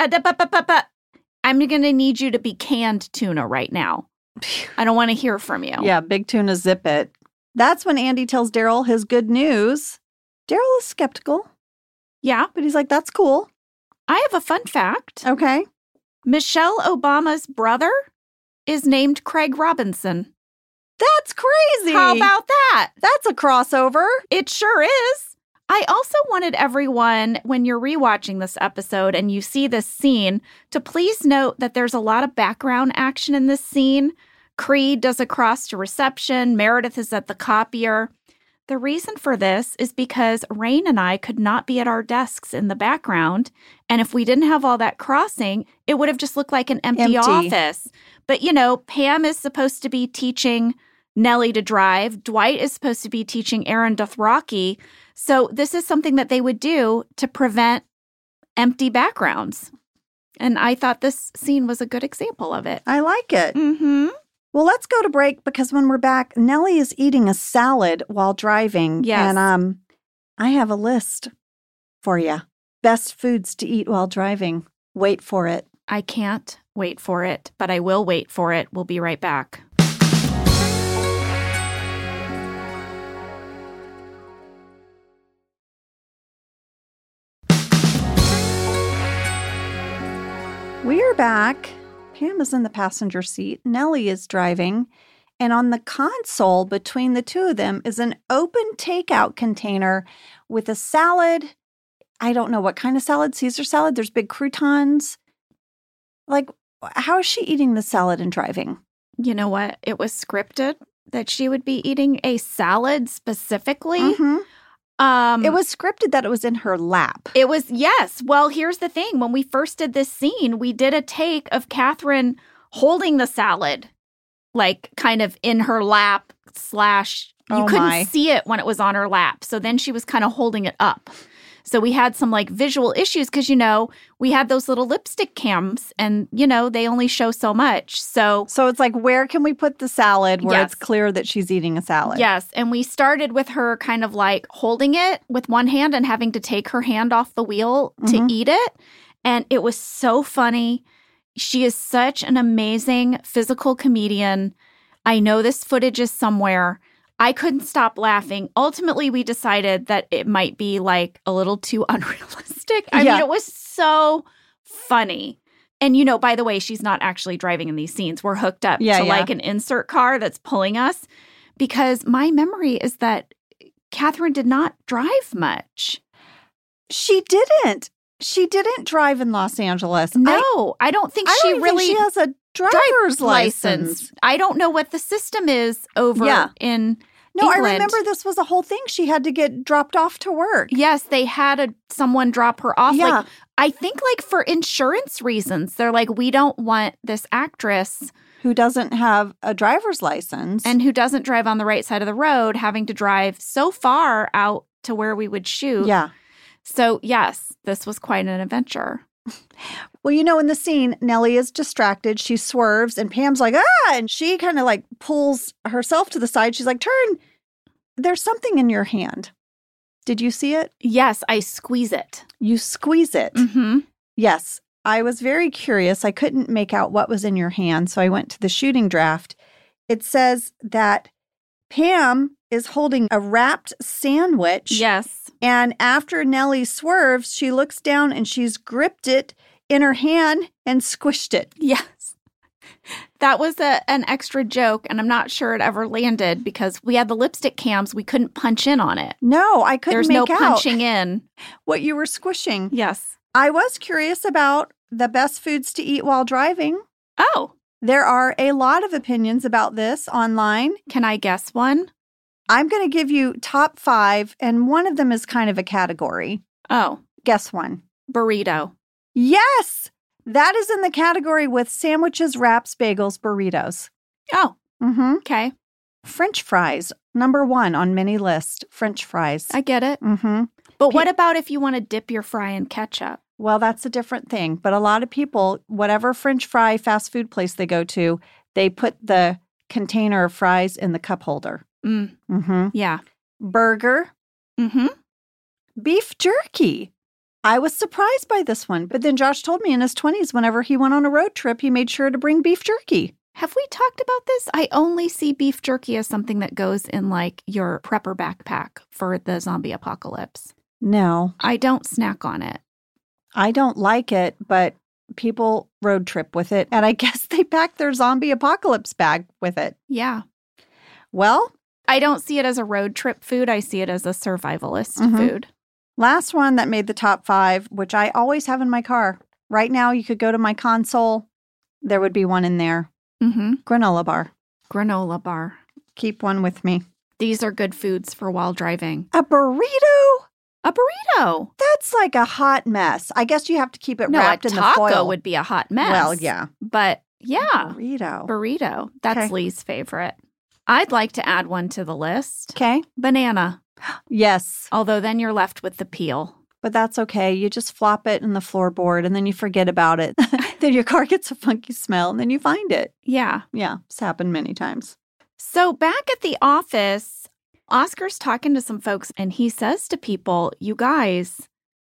I'm going to need you to be canned tuna right now. I don't want to hear from you. Yeah, big tuna zip it. That's when Andy tells Daryl his good news. Daryl is skeptical, Yeah. but he's like, that's cool. I have a fun fact. Okay. Michelle Obama's brother is named Craig Robinson. That's crazy. How about that? That's a crossover. It sure is. I also wanted everyone, when you're rewatching this episode and you see this scene, to please note that there's a lot of background action in this scene. Creed does a cross to reception. Meredith is at the copier. The reason for this is because Rain and I could not be at our desks in the background. And if we didn't have all that crossing, it would have just looked like an empty office. But, you know, Pam is supposed to be teaching Nellie to drive. Dwight is supposed to be teaching Aaron Dothraki. So this is something that they would do to prevent empty backgrounds. And I thought this scene was a good example of it. I like it. Mm-hmm. Well, let's go to break because when we're back, Nellie is eating a salad while driving. Yes. And I have a list for you. Best foods to eat while driving. Wait for it. I can't wait for it, but I will wait for it. We'll be right back. We are back. Pam is in the passenger seat. Nellie is driving. And on the console between the two of them is an open takeout container with a salad. I don't know what kind of salad, Caesar salad. There's big croutons. Like, how is she eating the salad and driving? You know what? It was scripted that she would be eating a salad specifically. Mm-hmm. It was scripted that it was in her lap. It was, yes. Well, here's the thing. When we first did this scene, we did a take of Catherine holding the salad, like kind of in her lap / you couldn't see it when it was on her lap. So then she was kind of holding it up. So we had some like visual issues because, we had those little lipstick cams and, they only show so much. So it's like, where can we put the salad where Yes. it's clear that she's eating a salad? yes. And we started with her kind of like holding it with one hand and having to take her hand off the wheel to eat it. And it was so funny. She is such an amazing physical comedian. I know this footage is somewhere. I couldn't stop laughing. Ultimately, we decided that it might be like a little too unrealistic. I mean, it was so funny. And, by the way, she's not actually driving in these scenes. We're hooked up to like an insert car that's pulling us because my memory is that Catherine did not drive much. She didn't. She didn't drive in Los Angeles. No, I don't think I she don't even really think she has a driver's license. I don't know what the system is over in No, England. I remember this was a whole thing. She had to get dropped off to work. Yes, they had someone drop her off. Yeah. Like, I think like for insurance reasons. They're like, we don't want this actress Who doesn't have a driver's license. and who doesn't drive on the right side of the road having to drive so far out to where we would shoot. yeah. So, yes, this was quite an adventure. Well, in the scene, Nellie is distracted. She swerves and Pam's like, ah! And she kind of like pulls herself to the side. She's like, turn. There's something in your hand. Did you see it? Yes, I squeeze it. You squeeze it. Mm-hmm. Yes. I was very curious. I couldn't make out what was in your hand. So I went to the shooting draft. It says that Pam is holding a wrapped sandwich. Yes. And after Nellie swerves, she looks down and she's gripped it in her hand and squished it. Yes. That was an extra joke, and I'm not sure it ever landed because we had the lipstick cams. We couldn't punch in on it. No, I couldn't There's make no out punching in. what you were squishing. Yes. I was curious about the best foods to eat while driving. Oh, There are a lot of opinions about this online. can I guess one? I'm going to give you top 5, and one of them is kind of a category. Oh, Guess one. burrito. Yes, that is in the category with sandwiches, wraps, bagels, burritos. Oh, Mm-hmm. okay. French fries, number 1 on many lists. French fries. I get it. Mm-hmm. But what about if you want to dip your fry in ketchup? Well, that's a different thing. But a lot of people, whatever French fry fast food place they go to, they put the container of fries in the cup holder. Mm, Mm-hmm. yeah. Burger, Mm-hmm. beef jerky. I was surprised by this one. But then Josh told me in his 20s, whenever he went on a road trip, he made sure to bring beef jerky. Have we talked about this? I only see beef jerky as something that goes in like your prepper backpack for the zombie apocalypse. No, I don't snack on it. I don't like it, but people road trip with it. And I guess they pack their zombie apocalypse bag with it. Yeah. Well, I don't see it as a road trip food. I see it as a survivalist Mhm. food. last one that made the top 5, which I always have in my car. Right now, you could go to my console. There would be one in there. Mm-hmm. Granola bar. Granola bar. Keep one with me. These are good foods for while driving. A burrito? A burrito. That's like a hot mess. I guess you have to keep it No, wrapped a in the taco foil. would be a hot mess. Well, yeah. But yeah, Burrito. burrito. That's Okay. Lee's favorite. I'd like to add one to the list. Okay. Banana. Yes. Although then you're left with the peel. But that's okay. You just flop it in the floorboard and then you forget about it. Then your car gets a funky smell and then you find it. Yeah. Yeah. It's happened many times. So back at the office, Oscar's talking to some folks and he says to people, you guys,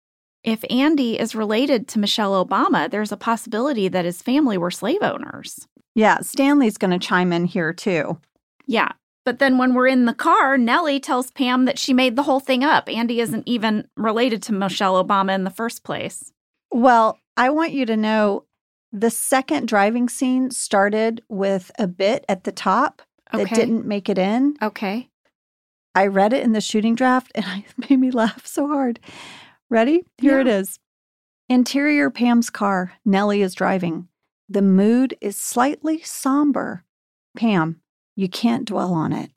if Andy is related to Michelle Obama, there's a possibility that his family were slave owners. Yeah. Stanley's going to chime in here too. Yeah. But then when we're in the car, Nellie tells Pam that she made the whole thing up. Andy isn't even related to Michelle Obama in the first place. Well, I want you to know the second driving scene started with a bit at the top that Okay. didn't make it in. Okay. I read it in the shooting draft and it made me laugh so hard. Ready? Here it is. Interior Pam's car. Nellie is driving. The mood is slightly somber. Pam, you can't dwell on it.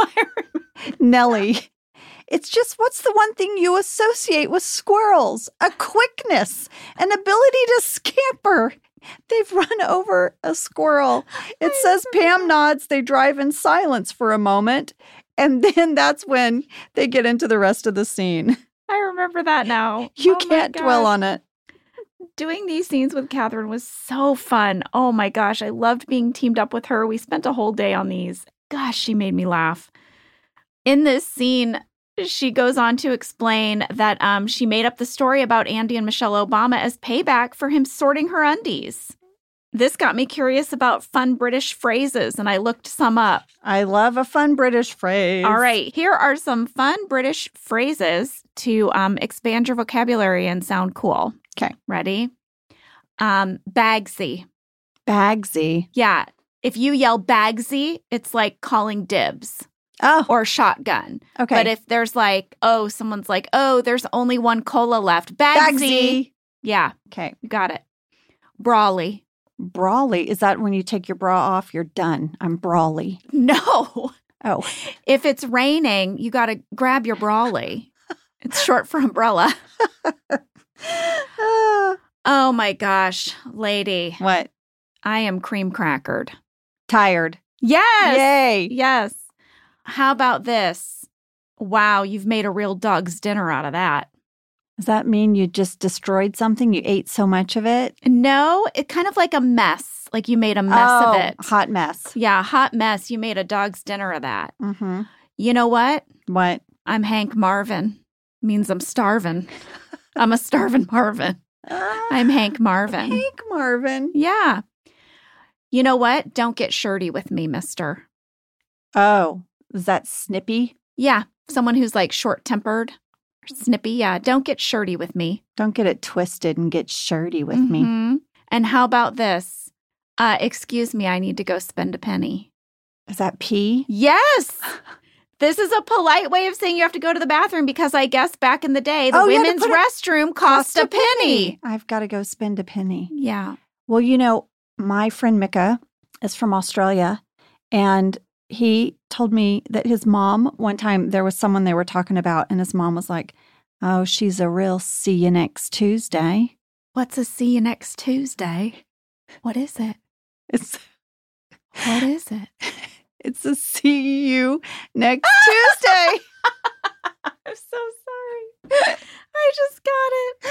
Nellie, it's just what's the one thing you associate with squirrels? A quickness, an ability to scamper. They've run over a squirrel. It says Pam nods. They drive in silence for a moment. And then that's when they get into the rest of the scene. I remember that now. You Oh my can't dwell gosh. on it. Doing these scenes with Catherine was so fun. Oh my gosh, I loved being teamed up with her. We spent a whole day on these. Gosh, she made me laugh. In this scene, she goes on to explain that she made up the story about Andy and Michelle Obama as payback for him sorting her undies. This got me curious about fun British phrases, and I looked some up. I love a fun British phrase. All right, here are some fun British phrases to expand your vocabulary and sound cool. Okay. Ready? Bagsy. Bagsy. Yeah. If you yell Bagsy, it's like calling dibs Oh, or shotgun. okay. But if there's like, oh, someone's like, oh, there's only one cola left. Bagsy. Yeah, Okay. you got it. Brawly. Brawly. Is that when you take your bra off, you're done? I'm brawly. No. Oh. If it's raining, you got to grab your brawly. It's short for umbrella. Oh my gosh, lady. What? I am cream crackered. Tired. Yes. Yay. Yes. How about this? Wow, you've made a real dog's dinner out of that. Does that mean you just destroyed something? You ate so much of it? No, it's kind of like a mess. Like you made a mess of it. Hot mess. Yeah, hot mess. You made a dog's dinner of that. Mm-hmm. You know what? What? I'm Hank Marvin. Means I'm starving. I'm a starving Marvin. I'm Hank Marvin. Hank Marvin. Yeah. You know what? Don't get shirty with me, mister. Oh, is that snippy? Yeah. Someone who's like short-tempered or snippy. Yeah. Don't get shirty with me. Don't get it twisted and get shirty with me. Mhm. And how about this? Excuse me, I need to go spend a penny. Is that pee? Yes. This is a polite way of saying you have to go to the bathroom because I guess back in the day, the Oh, you had to women's put it- restroom cost a penny. I've got to go spend a penny. Yeah. Well, you know, my friend Mika is from Australia, and he told me that his mom, one time there was someone they were talking about, and his mom was like, oh, she's a real see you next Tuesday. What's a see you next Tuesday? What is it? It's What is it? it's a see you next Tuesday. I'm so sorry. I just got it.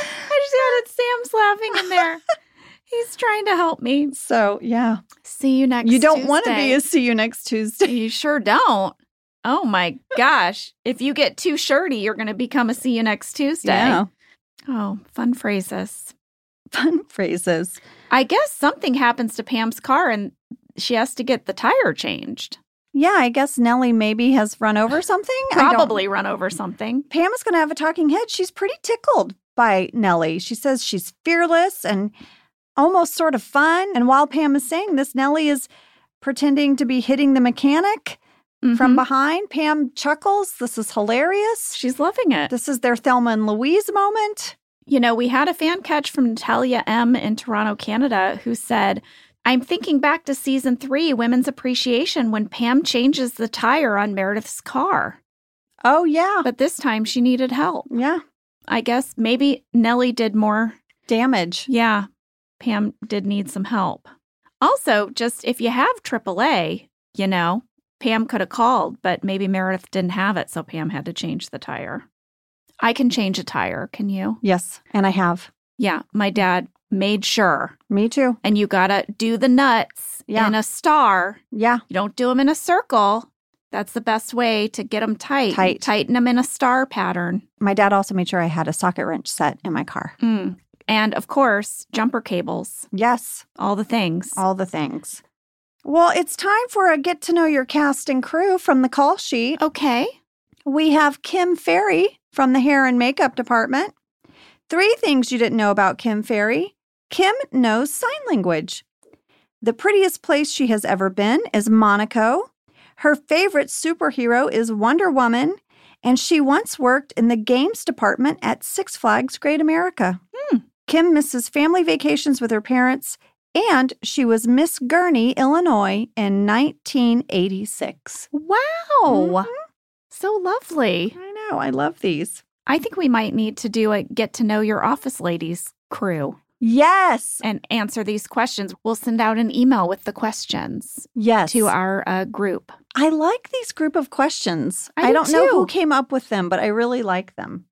Sam's laughing in there. He's trying to help me. So, yeah. See you next You don't Tuesday. want to be a see you next Tuesday. You sure don't. Oh my gosh. If you get too shirty, you're going to become a see you next Tuesday. Yeah. Oh, fun phrases. Fun phrases. I guess something happens to Pam's car and she has to get the tire changed. Yeah, I guess Nellie maybe has run over something. I don't- Probably run over something. Pam is going to have a talking head. She's pretty tickled by Nellie. She says she's fearless and almost sort of fun. And while Pam is saying this, Nellie is pretending to be hitting the mechanic from Mhm. behind. Pam chuckles. This is hilarious. She's loving it. This is their Thelma and Louise moment. You know, we had a fan catch from Natalia M. in Toronto, Canada, who said, I'm thinking back to season 3, Women's Appreciation, when Pam changes the tire on Meredith's car. Oh, yeah. But this time she needed help. Yeah. I guess maybe Nellie did more. Damage. Yeah, Pam did need some help. Also, just if you have AAA, you know, Pam could have called, but maybe Meredith didn't have it, so Pam had to change the tire. I can change a tire, can you? Yes. And I have. Yeah, my dad made sure. Me too. And you got to do the nuts Yeah. in a star. Yeah. You don't do them in a circle. That's the best way to get them tight. Tight. Tighten them in a star pattern. My dad also made sure I had a socket wrench set in my car. And of course, jumper cables, Yes. all the things. All the things. Well, it's time for a get to know your cast and crew from the call sheet. Okay. We have Kim Ferry from the hair and makeup department. 3 things you didn't know about Kim Ferry. Kim knows sign language. The prettiest place she has ever been is Monaco. Her favorite superhero is Wonder Woman, and she once worked in the games department at Six Flags Great America. Kim misses family vacations with her parents, and she was Miss Gurney, Illinois in 1986. Wow. So lovely. I know. I love these. I think we might need to do a get to know your office ladies crew Yes. and answer these questions. We'll send out an email with the questions Yes. to our group. I like these group of questions. I do don't know too. who came up with them, but I really like them.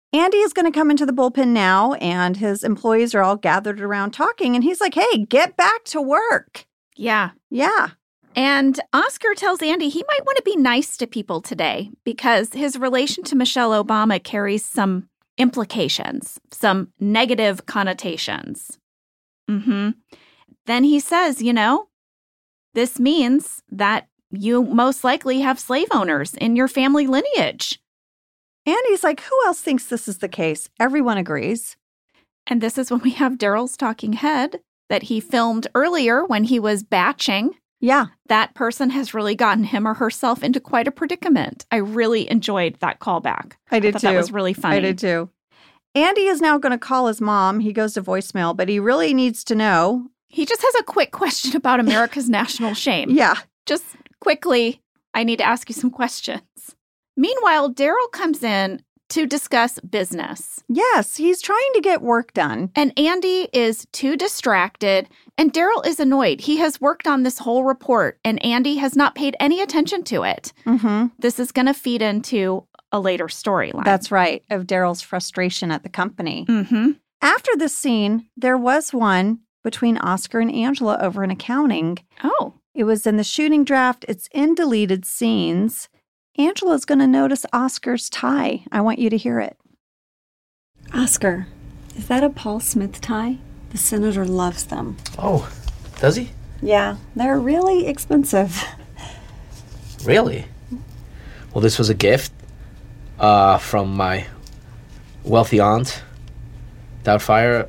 Andy is going to come into the bullpen now, and his employees are all gathered around talking, and he's like, hey, get back to work. Yeah. Yeah. And Oscar tells Andy he might want to be nice to people today because his relation to Michelle Obama carries some implications, some negative connotations. Then he says, this means that you most likely have slave owners in your family lineage. Andy's like, who else thinks this is the case? Everyone agrees. And this is when we have Daryl's talking head that he filmed earlier when he was batching. Yeah. That person has really gotten him or herself into quite a predicament. I really enjoyed that callback. I did thought too. That was really funny. I did too. Andy is now going to call his mom. He goes to voicemail, but he really needs to know. He just has a quick question about America's national shame. Yeah. Just quickly, I need to ask you some questions. Meanwhile, Daryl comes in to discuss business. Yes, he's trying to get work done. And Andy is too distracted, and Daryl is annoyed. He has worked on this whole report, and Andy has not paid any attention to it. This is going to feed into a later storyline. That's right, of Daryl's frustration at the company. After this scene, there was one between Oscar and Angela over an accounting. Oh. It was in the shooting draft. It's in deleted scenes. Angela's going to notice Oscar's tie. I want you to hear it. Oscar, is that a Paul Smith tie? The senator loves them. Oh, does he? Yeah, they're really expensive. Really? Well, this was a gift from my wealthy aunt, Doubtfire.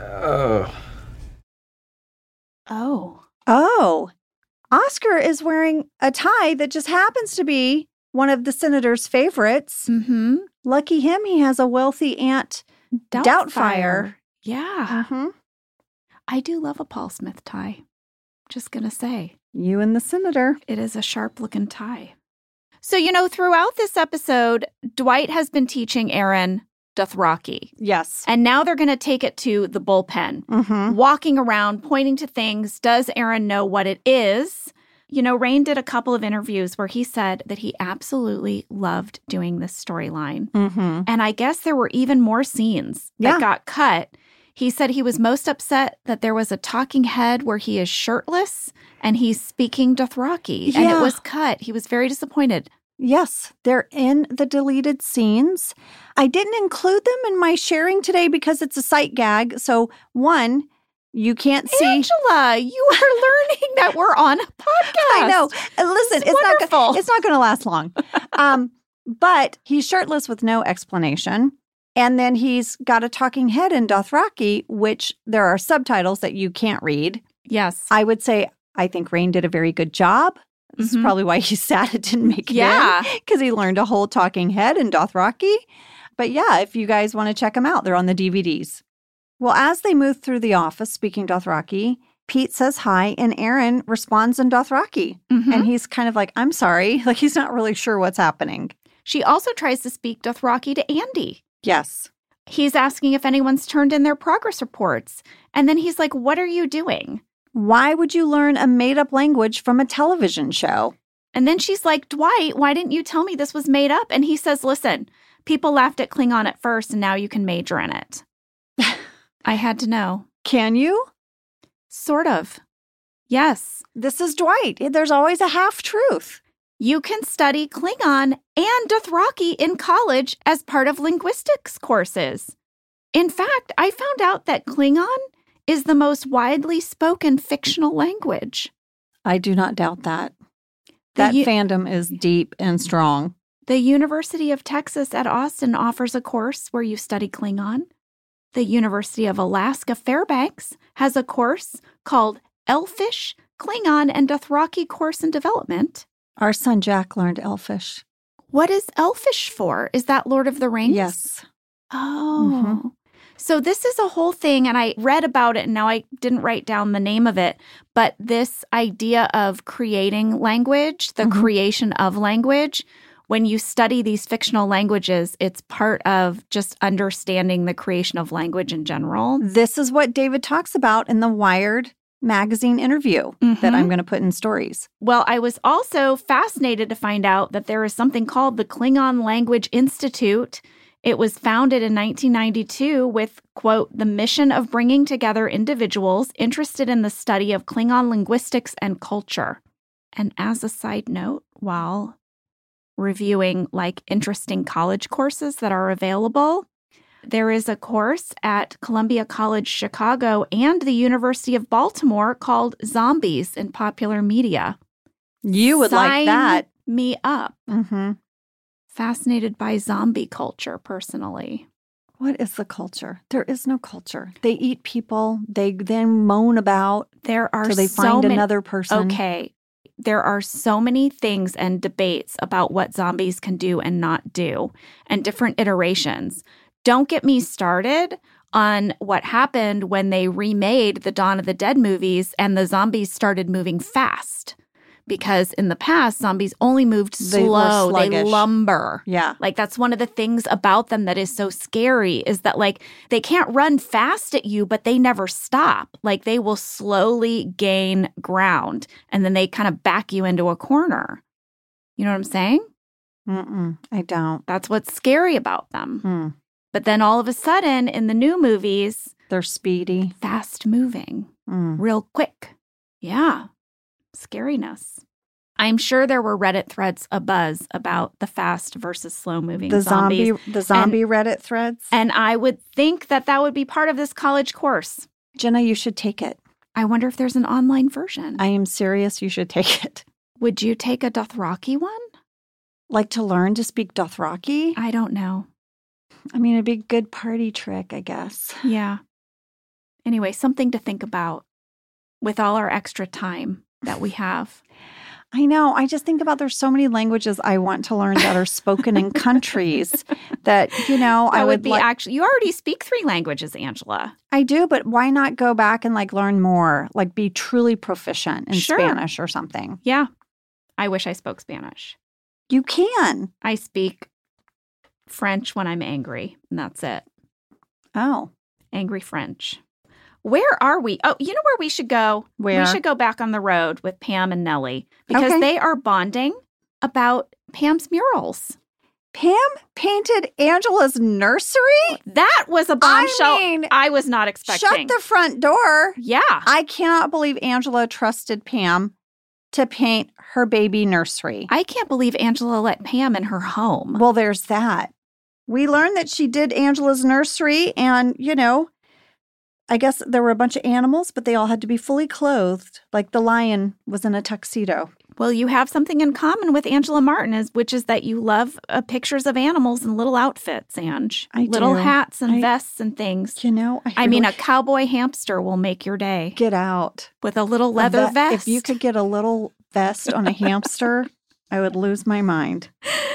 Oh. Oscar is wearing a tie that just happens to be one of the senator's favorites. Lucky him, he has a wealthy aunt, Doubtfire. Yeah. I do love a Paul Smith tie. Just going to say. You and the senator. It is a sharp-looking tie. So, throughout this episode, Dwight has been teaching Aaron Dothraki. Yes. And now they're going to take it to the bullpen. Walking around, pointing to things. Does Aaron know what it is? Rain did a couple of interviews where he said that he absolutely loved doing this storyline. And I guess there were even more scenes that got cut. He said he was most upset that there was a talking head where he is shirtless and he's speaking Dothraki. And it was cut. He was very disappointed. Yes, they're in the deleted scenes. I didn't include them in my sharing today because it's a sight gag. So, one, you can't see. Angela, you are learning that we're on a podcast. I know. Listen, it's not going to last long. But he's shirtless with no explanation. And then he's got a talking head in Dothraki, which there are subtitles that you can't read. Yes. I would say I think Rain did a very good job. This is probably why he's sad it didn't make it in, because he learned a whole talking head in Dothraki. But yeah, if you guys want to check them out, they're on the DVDs. Well, as they move through the office speaking Dothraki, Pete says hi, and Aaron responds in Dothraki. And he's kind of like, I'm sorry. Like, he's not really sure what's happening. She also tries to speak Dothraki to Andy. Yes. He's asking if anyone's turned in their progress reports. And then he's like, what are you doing? Why would you learn a made-up language from a television show? And then she's like, Dwight, why didn't you tell me this was made up? And he says, listen, people laughed at Klingon at first, and now you can major in it. I had to know. Can you? Sort of. Yes. This is Dwight. There's always a half-truth. You can study Klingon and Dothraki in college as part of linguistics courses. In fact, I found out that Klingon is the most widely spoken fictional language. I do not doubt that. That fandom is deep and strong. The University of Texas at Austin offers a course where you study Klingon. The University of Alaska Fairbanks has a course called Elfish, Klingon, and Dothraki Course in Development. Our son Jack learned Elfish. What is Elfish for? Is that Lord of the Rings? Yes. Oh. So this is a whole thing, and I read about it, and now I didn't write down the name of it, but this idea of creating language, the creation of language, when you study these fictional languages, it's part of just understanding the creation of language in general. This is what David talks about in the Wired magazine interview that I'm going to put in stories. Well, I was also fascinated to find out that there is something called the Klingon Language Institute It was founded in 1992 with, quote, the mission of bringing together individuals interested in the study of Klingon linguistics and culture. And as a side note, while reviewing like interesting college courses that are available, there is a course at Columbia College Chicago and the University of Baltimore called Zombies in Popular Media. You would like that. Sign me up. Mm-hmm. Fascinated by zombie culture, personally. What is the culture? There is no culture. They eat people. They then moan about. There are till they so find many, another person. Okay. There are so many things and debates about what zombies can do and not do, and different iterations. Don't get me started on what happened when they remade the Dawn of the Dead movies and the zombies started moving fast. Because in the past, zombies only moved slow. They lumber. Yeah. Like, that's one of the things about them that is so scary is that, like, they can't run fast at you, but they never stop. Like, they will slowly gain ground, and then they kind of back you into a corner. You know what I'm saying? I don't. That's what's scary about them. Hmm. But then all of a sudden, in the new movies, they're speedy. Fast moving. Real quick. Yeah. Scariness. I'm sure there were Reddit threads abuzz about the fast versus slow moving zombies. The zombie Reddit threads. And I would think that that would be part of this college course. Jenna, you should take it. I wonder if there's an online version. I am serious. You should take it. Would you take a Dothraki one? Like to learn to speak Dothraki? I don't know. I mean, it'd be a good party trick, I guess. Yeah. Anyway, something to think about with all our extra time that we have. I know. I just think about there's so many languages I want to learn that are spoken in countries that, you know, that I would be actually, you already speak 3 languages, Angela. I do, but why not go back and like learn more, like be truly proficient in Spanish or something? Yeah. I wish I spoke Spanish. You can. I speak French when I'm angry, and that's it. Oh. Angry French. Where are we? Oh, you know where we should go? Where? We should go back on the road with Pam and Nellie because they are bonding about Pam's murals. Pam painted Angela's nursery? That was a bombshell I was not expecting. Shut the front door. Yeah. I cannot believe Angela trusted Pam to paint her baby nursery. I can't believe Angela let Pam in her home. Well, there's that. We learned that she did Angela's nursery and, you know, I guess there were a bunch of animals, but they all had to be fully clothed, like the lion was in a tuxedo. Well, you have something in common with Angela Martin, which is that you love pictures of animals in little outfits, Ange. Little hats and vests and things. You know, I mean, a cowboy hamster will make your day. Get out. With a little leather vest. If you could get a little vest on a hamster, I would lose my mind.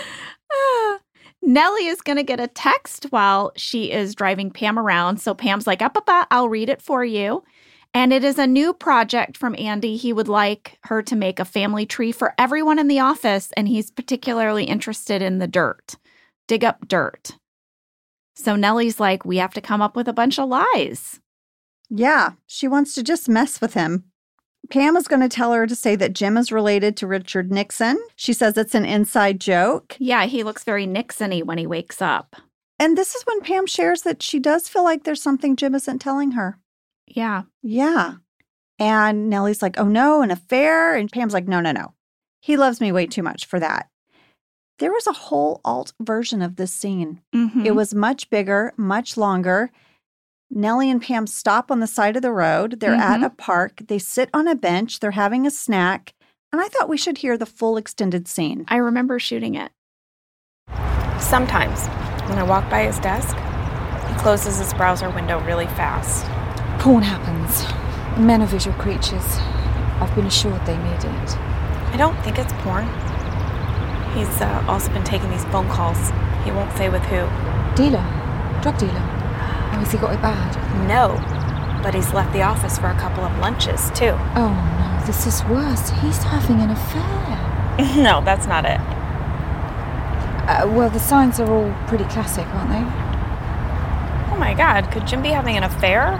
Nellie is going to get a text while she is driving Pam around. So Pam's like, I'll read it for you. And it is a new project from Andy. He would like her to make a family tree for everyone in the office. And he's particularly interested in the dirt. Dig up dirt. So Nellie's like, we have to come up with a bunch of lies. Yeah, she wants to just mess with him. Pam is going to tell her to say that Jim is related to Richard Nixon. She says it's an inside joke. Yeah, he looks very Nixon-y when he wakes up. And this is when Pam shares that she does feel like there's something Jim isn't telling her. Yeah. Yeah. And Nellie's like, oh no, an affair? And Pam's like, no. He loves me way too much for that. There was a whole alt version of this scene. Mm-hmm. It was much bigger, much longer. Nellie and Pam stop on the side of the road. They're at a park. They sit on a bench. They're having a snack. And I thought we should hear the full extended scene. I remember shooting it. Sometimes, when I walk by his desk, he closes his browser window really fast. Porn happens. Men are visual creatures. I've been assured they need it. I don't think it's porn. He's also been taking these phone calls. He won't say with who. Dealer? Drug dealer? Or has he got it bad? No, but he's left the office for a couple of lunches, too. Oh, no, this is worse. He's having an affair. No, that's not it. Well, the signs are all pretty classic, aren't they? Oh my God, could Jim be having an affair?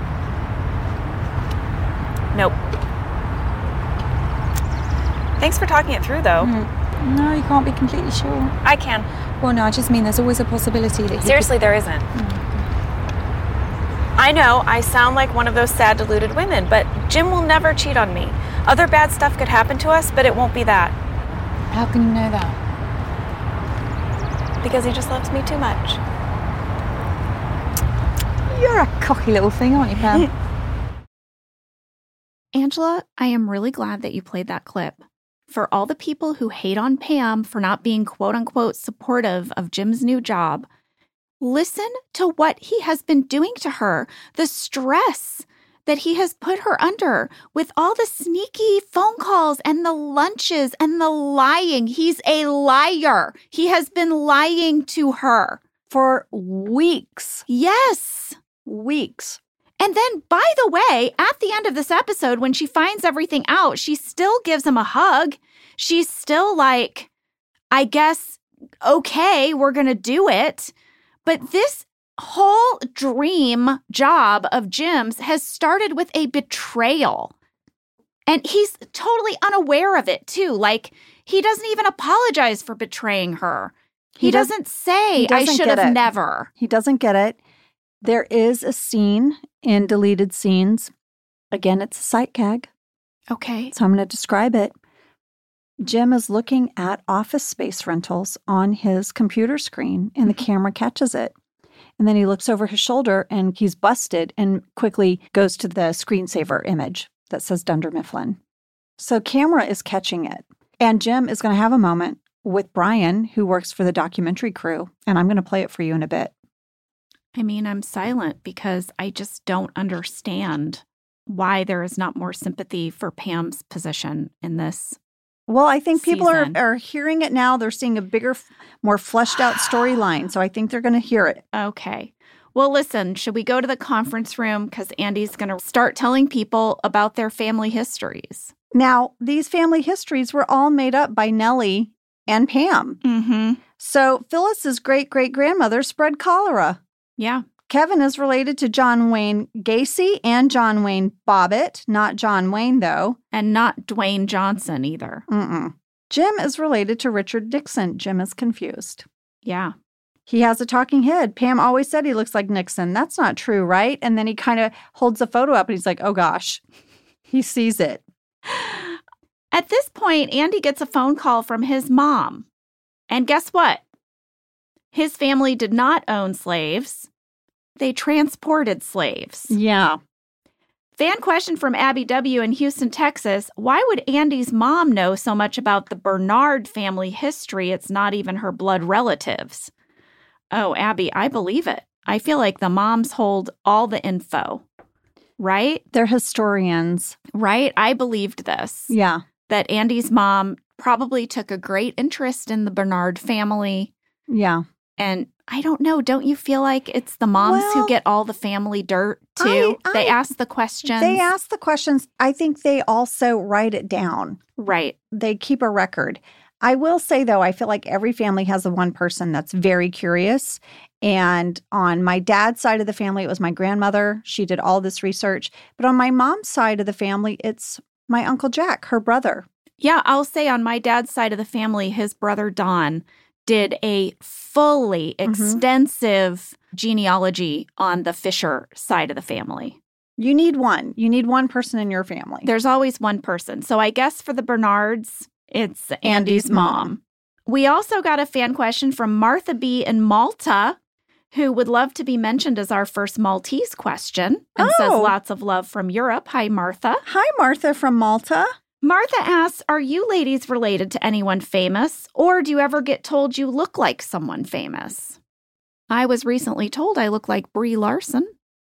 Nope. Thanks for talking it through, though. No, you can't be completely sure. I can. Well, no, I just mean there's always a possibility that he Seriously, there isn't. I know I sound like one of those sad, deluded women, but Jim will never cheat on me. Other bad stuff could happen to us, but it won't be that. How can you know that? Because he just loves me too much. You're a cocky little thing, aren't you, Pam? Angela, I am really glad that you played that clip. For all the people who hate on Pam for not being quote-unquote supportive of Jim's new job, listen to what he has been doing to her, the stress that he has put her under with all the sneaky phone calls and the lunches and the lying. He's a liar. He has been lying to her. For weeks. Yes. Weeks. And then, by the way, at the end of this episode, when she finds everything out, she still gives him a hug. She's still like, I guess, okay, we're going to do it. But this whole dream job of Jim's has started with a betrayal. And he's totally unaware of it, too. Like, he doesn't even apologize for betraying her. He doesn't say, I should have never. He doesn't get it. There is a scene in deleted scenes. Again, it's a sight gag. Okay. So I'm going to describe it. Jim is looking at office space rentals on his computer screen, and the camera catches it. And then he looks over his shoulder, and he's busted and quickly goes to the screensaver image that says Dunder Mifflin. So camera is catching it. And Jim is going to have a moment with Brian, who works for the documentary crew, and I'm going to play it for you in a bit. I mean, I'm silent because I just don't understand why there is not more sympathy for Pam's position in this. Well, I think people season. are hearing it now. They're seeing a bigger, more fleshed out storyline. So I think they're going to hear it. Okay. Well, listen, should we go to the conference room? Because Andy's going to start telling people about their family histories. Now, these family histories were all made up by Nellie and Pam. Mm-hmm. So Phyllis's great-great-grandmother spread cholera. Yeah. Kevin is related to John Wayne Gacy and John Wayne Bobbitt, not John Wayne, though. And not Dwayne Johnson either. Mm-mm. Jim is related to Richard Nixon. Jim is confused. Yeah. He has a talking head. Pam always said he looks like Nixon. That's not true, right? And then he kind of holds the photo up and he's like, oh gosh, he sees it. At this point, Andy gets a phone call from his mom. And guess what? His family did not own slaves. They transported slaves. Yeah. Fan question from Abby W. in Houston, Texas. Why would Andy's mom know so much about the Bernard family history? It's not even her blood relatives. Oh, Abby, I believe it. I feel like the moms hold all the info, right? They're historians. Right? I believed this. Yeah. That Andy's mom probably took a great interest in the Bernard family. Yeah. And I don't know, don't you feel like it's the moms who get all the family dirt too? They ask the questions. They ask the questions. I think they also write it down. Right. They keep a record. I will say, though, I feel like every family has the one person that's very curious. And on my dad's side of the family, it was my grandmother. She did all this research. But on my mom's side of the family, it's my Uncle Jack, her brother. Yeah, I'll say on my dad's side of the family, his brother Don did a fully extensive genealogy on the Fisher side of the family. You need one. You need one person in your family. There's always one person. So I guess for the Bernards, it's Andy's mom. We also got a fan question from Martha B. in Malta, who would love to be mentioned as our first Maltese question and says lots of love from Europe. Hi, Martha. Hi, Martha from Malta. Martha asks, are you ladies related to anyone famous, or do you ever get told you look like someone famous? I was recently told I look like Brie Larson.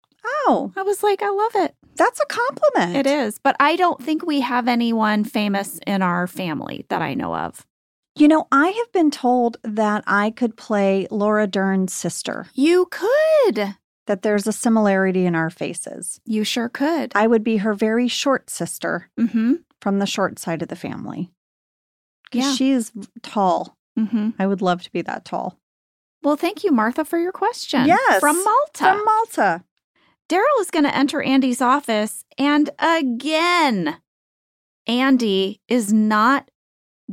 Oh. I was like, I love it. That's a compliment. It is, but I don't think we have anyone famous in our family that I know of. You know, I have been told that I could play Laura Dern's sister. You could. That there's a similarity in our faces. You sure could. I would be her very short sister from the short side of the family. Yeah. She is tall. I would love to be that tall. Well, thank you, Martha, for your question. Yes. From Malta. From Malta. Daryl is going to enter Andy's office, and again, Andy is not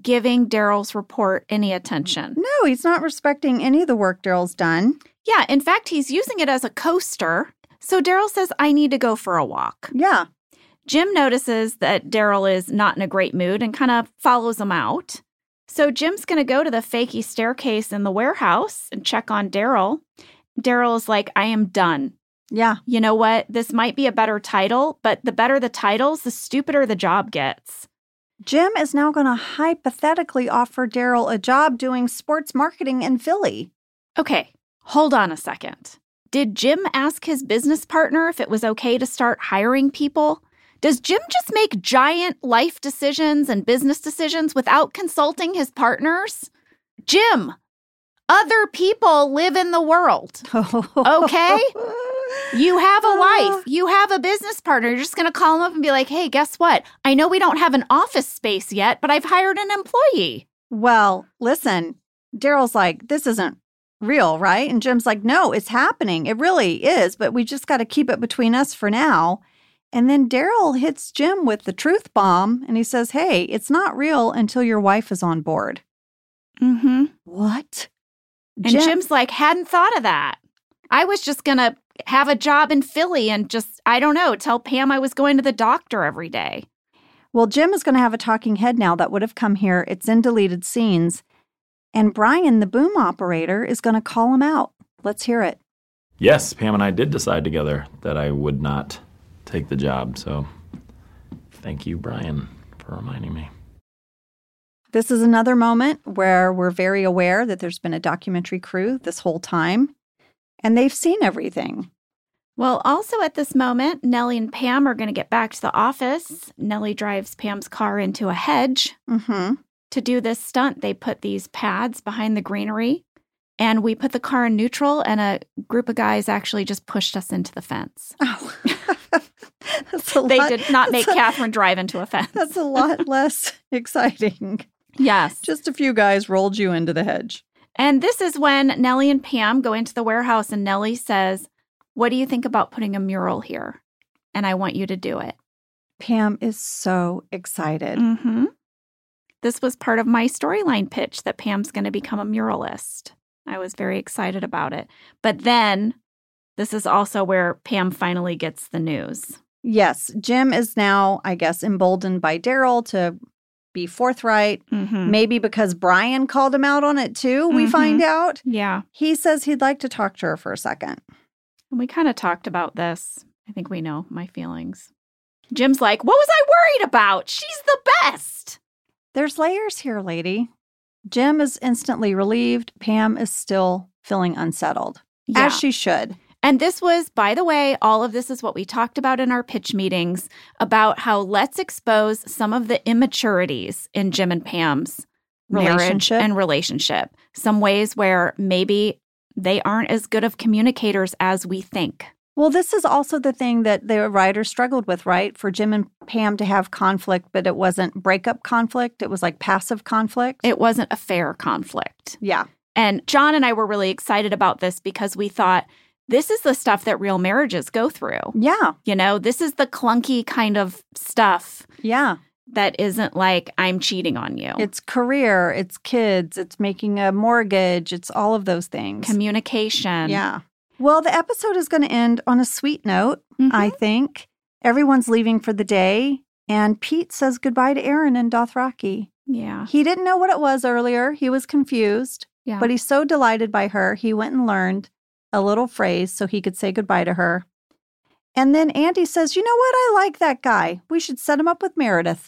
giving Daryl's report any attention. No, he's not respecting any of the work Daryl's done. Yeah, in fact, he's using it as a coaster. So Daryl says, I need to go for a walk. Yeah. Jim notices that Daryl is not in a great mood and kind of follows him out. So Jim's going to go to the fakey staircase in the warehouse and check on Daryl. Daryl is like, I am done. Yeah. You know what? This might be a better title, but the better the titles, the stupider the job gets. Jim is now going to hypothetically offer Daryl a job doing sports marketing in Philly. Okay, hold on a second. Did Jim ask his business partner if it was okay to start hiring people? Does Jim just make giant life decisions and business decisions without consulting his partners? Jim, other people live in the world, okay? You have a wife. You have a business partner. You're just going to call him up and be like, hey, guess what? I know we don't have an office space yet, but I've hired an employee. Well, listen, Daryl's like, this isn't real, right? And Jim's like, no, it's happening. It really is, but we just got to keep it between us for now. And then Daryl hits Jim with the truth bomb, and he says, hey, it's not real until your wife is on board. Mm-hmm. What? And Jim's like, hadn't thought of that. I was just going to have a job in Philly and just, I don't know, tell Pam I was going to the doctor every day. Well, Jim is going to have a talking head now that would have come here. It's in deleted scenes. And Brian, the boom operator, is going to call him out. Let's hear it. Yes, Pam and I did decide together that I would not take the job. So thank you, Brian, for reminding me. This is another moment where we're very aware that there's been a documentary crew this whole time, and they've seen everything. Well, also at this moment, Nellie and Pam are going to get back to the office. Nellie drives Pam's car into a hedge. Mm-hmm. To do this stunt, they put these pads behind the greenery, and we put the car in neutral, and a group of guys actually just pushed us into the fence. Oh. They did not make Catherine drive into a fence. That's a lot less exciting. Yes. Just a few guys rolled you into the hedge. And this is when Nellie and Pam go into the warehouse, and Nellie says, what do you think about putting a mural here? And I want you to do it. Pam is so excited. Mm-hmm. This was part of my storyline pitch that Pam's going to become a muralist. I was very excited about it. But then this is also where Pam finally gets the news. Yes, Jim is now, I guess, emboldened by Daryl to be forthright. Mm-hmm. Maybe because Brian called him out on it too, we find out. Yeah. He says he'd like to talk to her for a second. And we kind of talked about this. I think we know my feelings. Jim's like, what was I worried about? She's the best. There's layers here, lady. Jim is instantly relieved. Pam is still feeling unsettled, as she should. And this was, by the way, all of this is what we talked about in our pitch meetings about how let's expose some of the immaturities in Jim and Pam's marriage and relationship. Some ways where maybe they aren't as good of communicators as we think. Well, this is also the thing that the writers struggled with, right? For Jim and Pam to have conflict, but it wasn't breakup conflict. It was like passive conflict. It wasn't a fair conflict. Yeah. And John and I were really excited about this because we thought, this is the stuff that real marriages go through. Yeah. You know, this is the clunky kind of stuff. Yeah. That isn't like, I'm cheating on you. It's career, it's kids, it's making a mortgage, it's all of those things. Communication. Yeah. Well, the episode is going to end on a sweet note, I think. Everyone's leaving for the day, and Pete says goodbye to Aaron and Dothraki. Yeah. He didn't know what it was earlier. He was confused. Yeah. But he's so delighted by her, he went and learned a little phrase so he could say goodbye to her. And then Andy says, you know what? I like that guy. We should set him up with Meredith.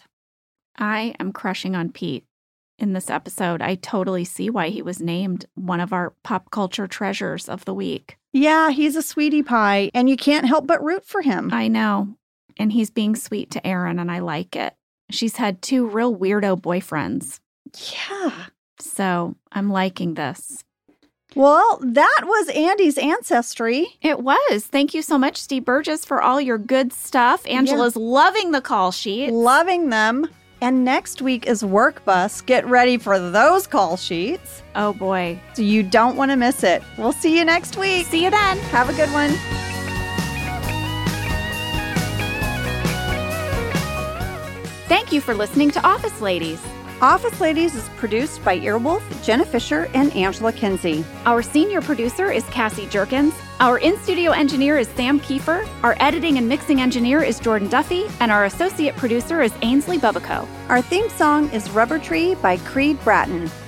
I am crushing on Pete in this episode. I totally see why he was named one of our pop culture treasures of the week. Yeah, he's a sweetie pie, and you can't help but root for him. I know. And he's being sweet to Erin, and I like it. She's had 2 real weirdo boyfriends. Yeah. So I'm liking this. Well, that was Andy's ancestry. It was. Thank you so much, Steve Burgess, for all your good stuff. Angela's loving the call sheets. Loving them. And next week is Work Bus. Get ready for those call sheets. Oh, boy. So you don't want to miss it. We'll see you next week. See you then. Have a good one. Thank you for listening to Office Ladies. Office Ladies is produced by Earwolf, Jenna Fisher, and Angela Kinsey. Our senior producer is Cassie Jerkins. Our in-studio engineer is Sam Kiefer. Our editing and mixing engineer is Jordan Duffy. And our associate producer is Ainsley Bubico. Our theme song is Rubber Tree by Creed Bratton.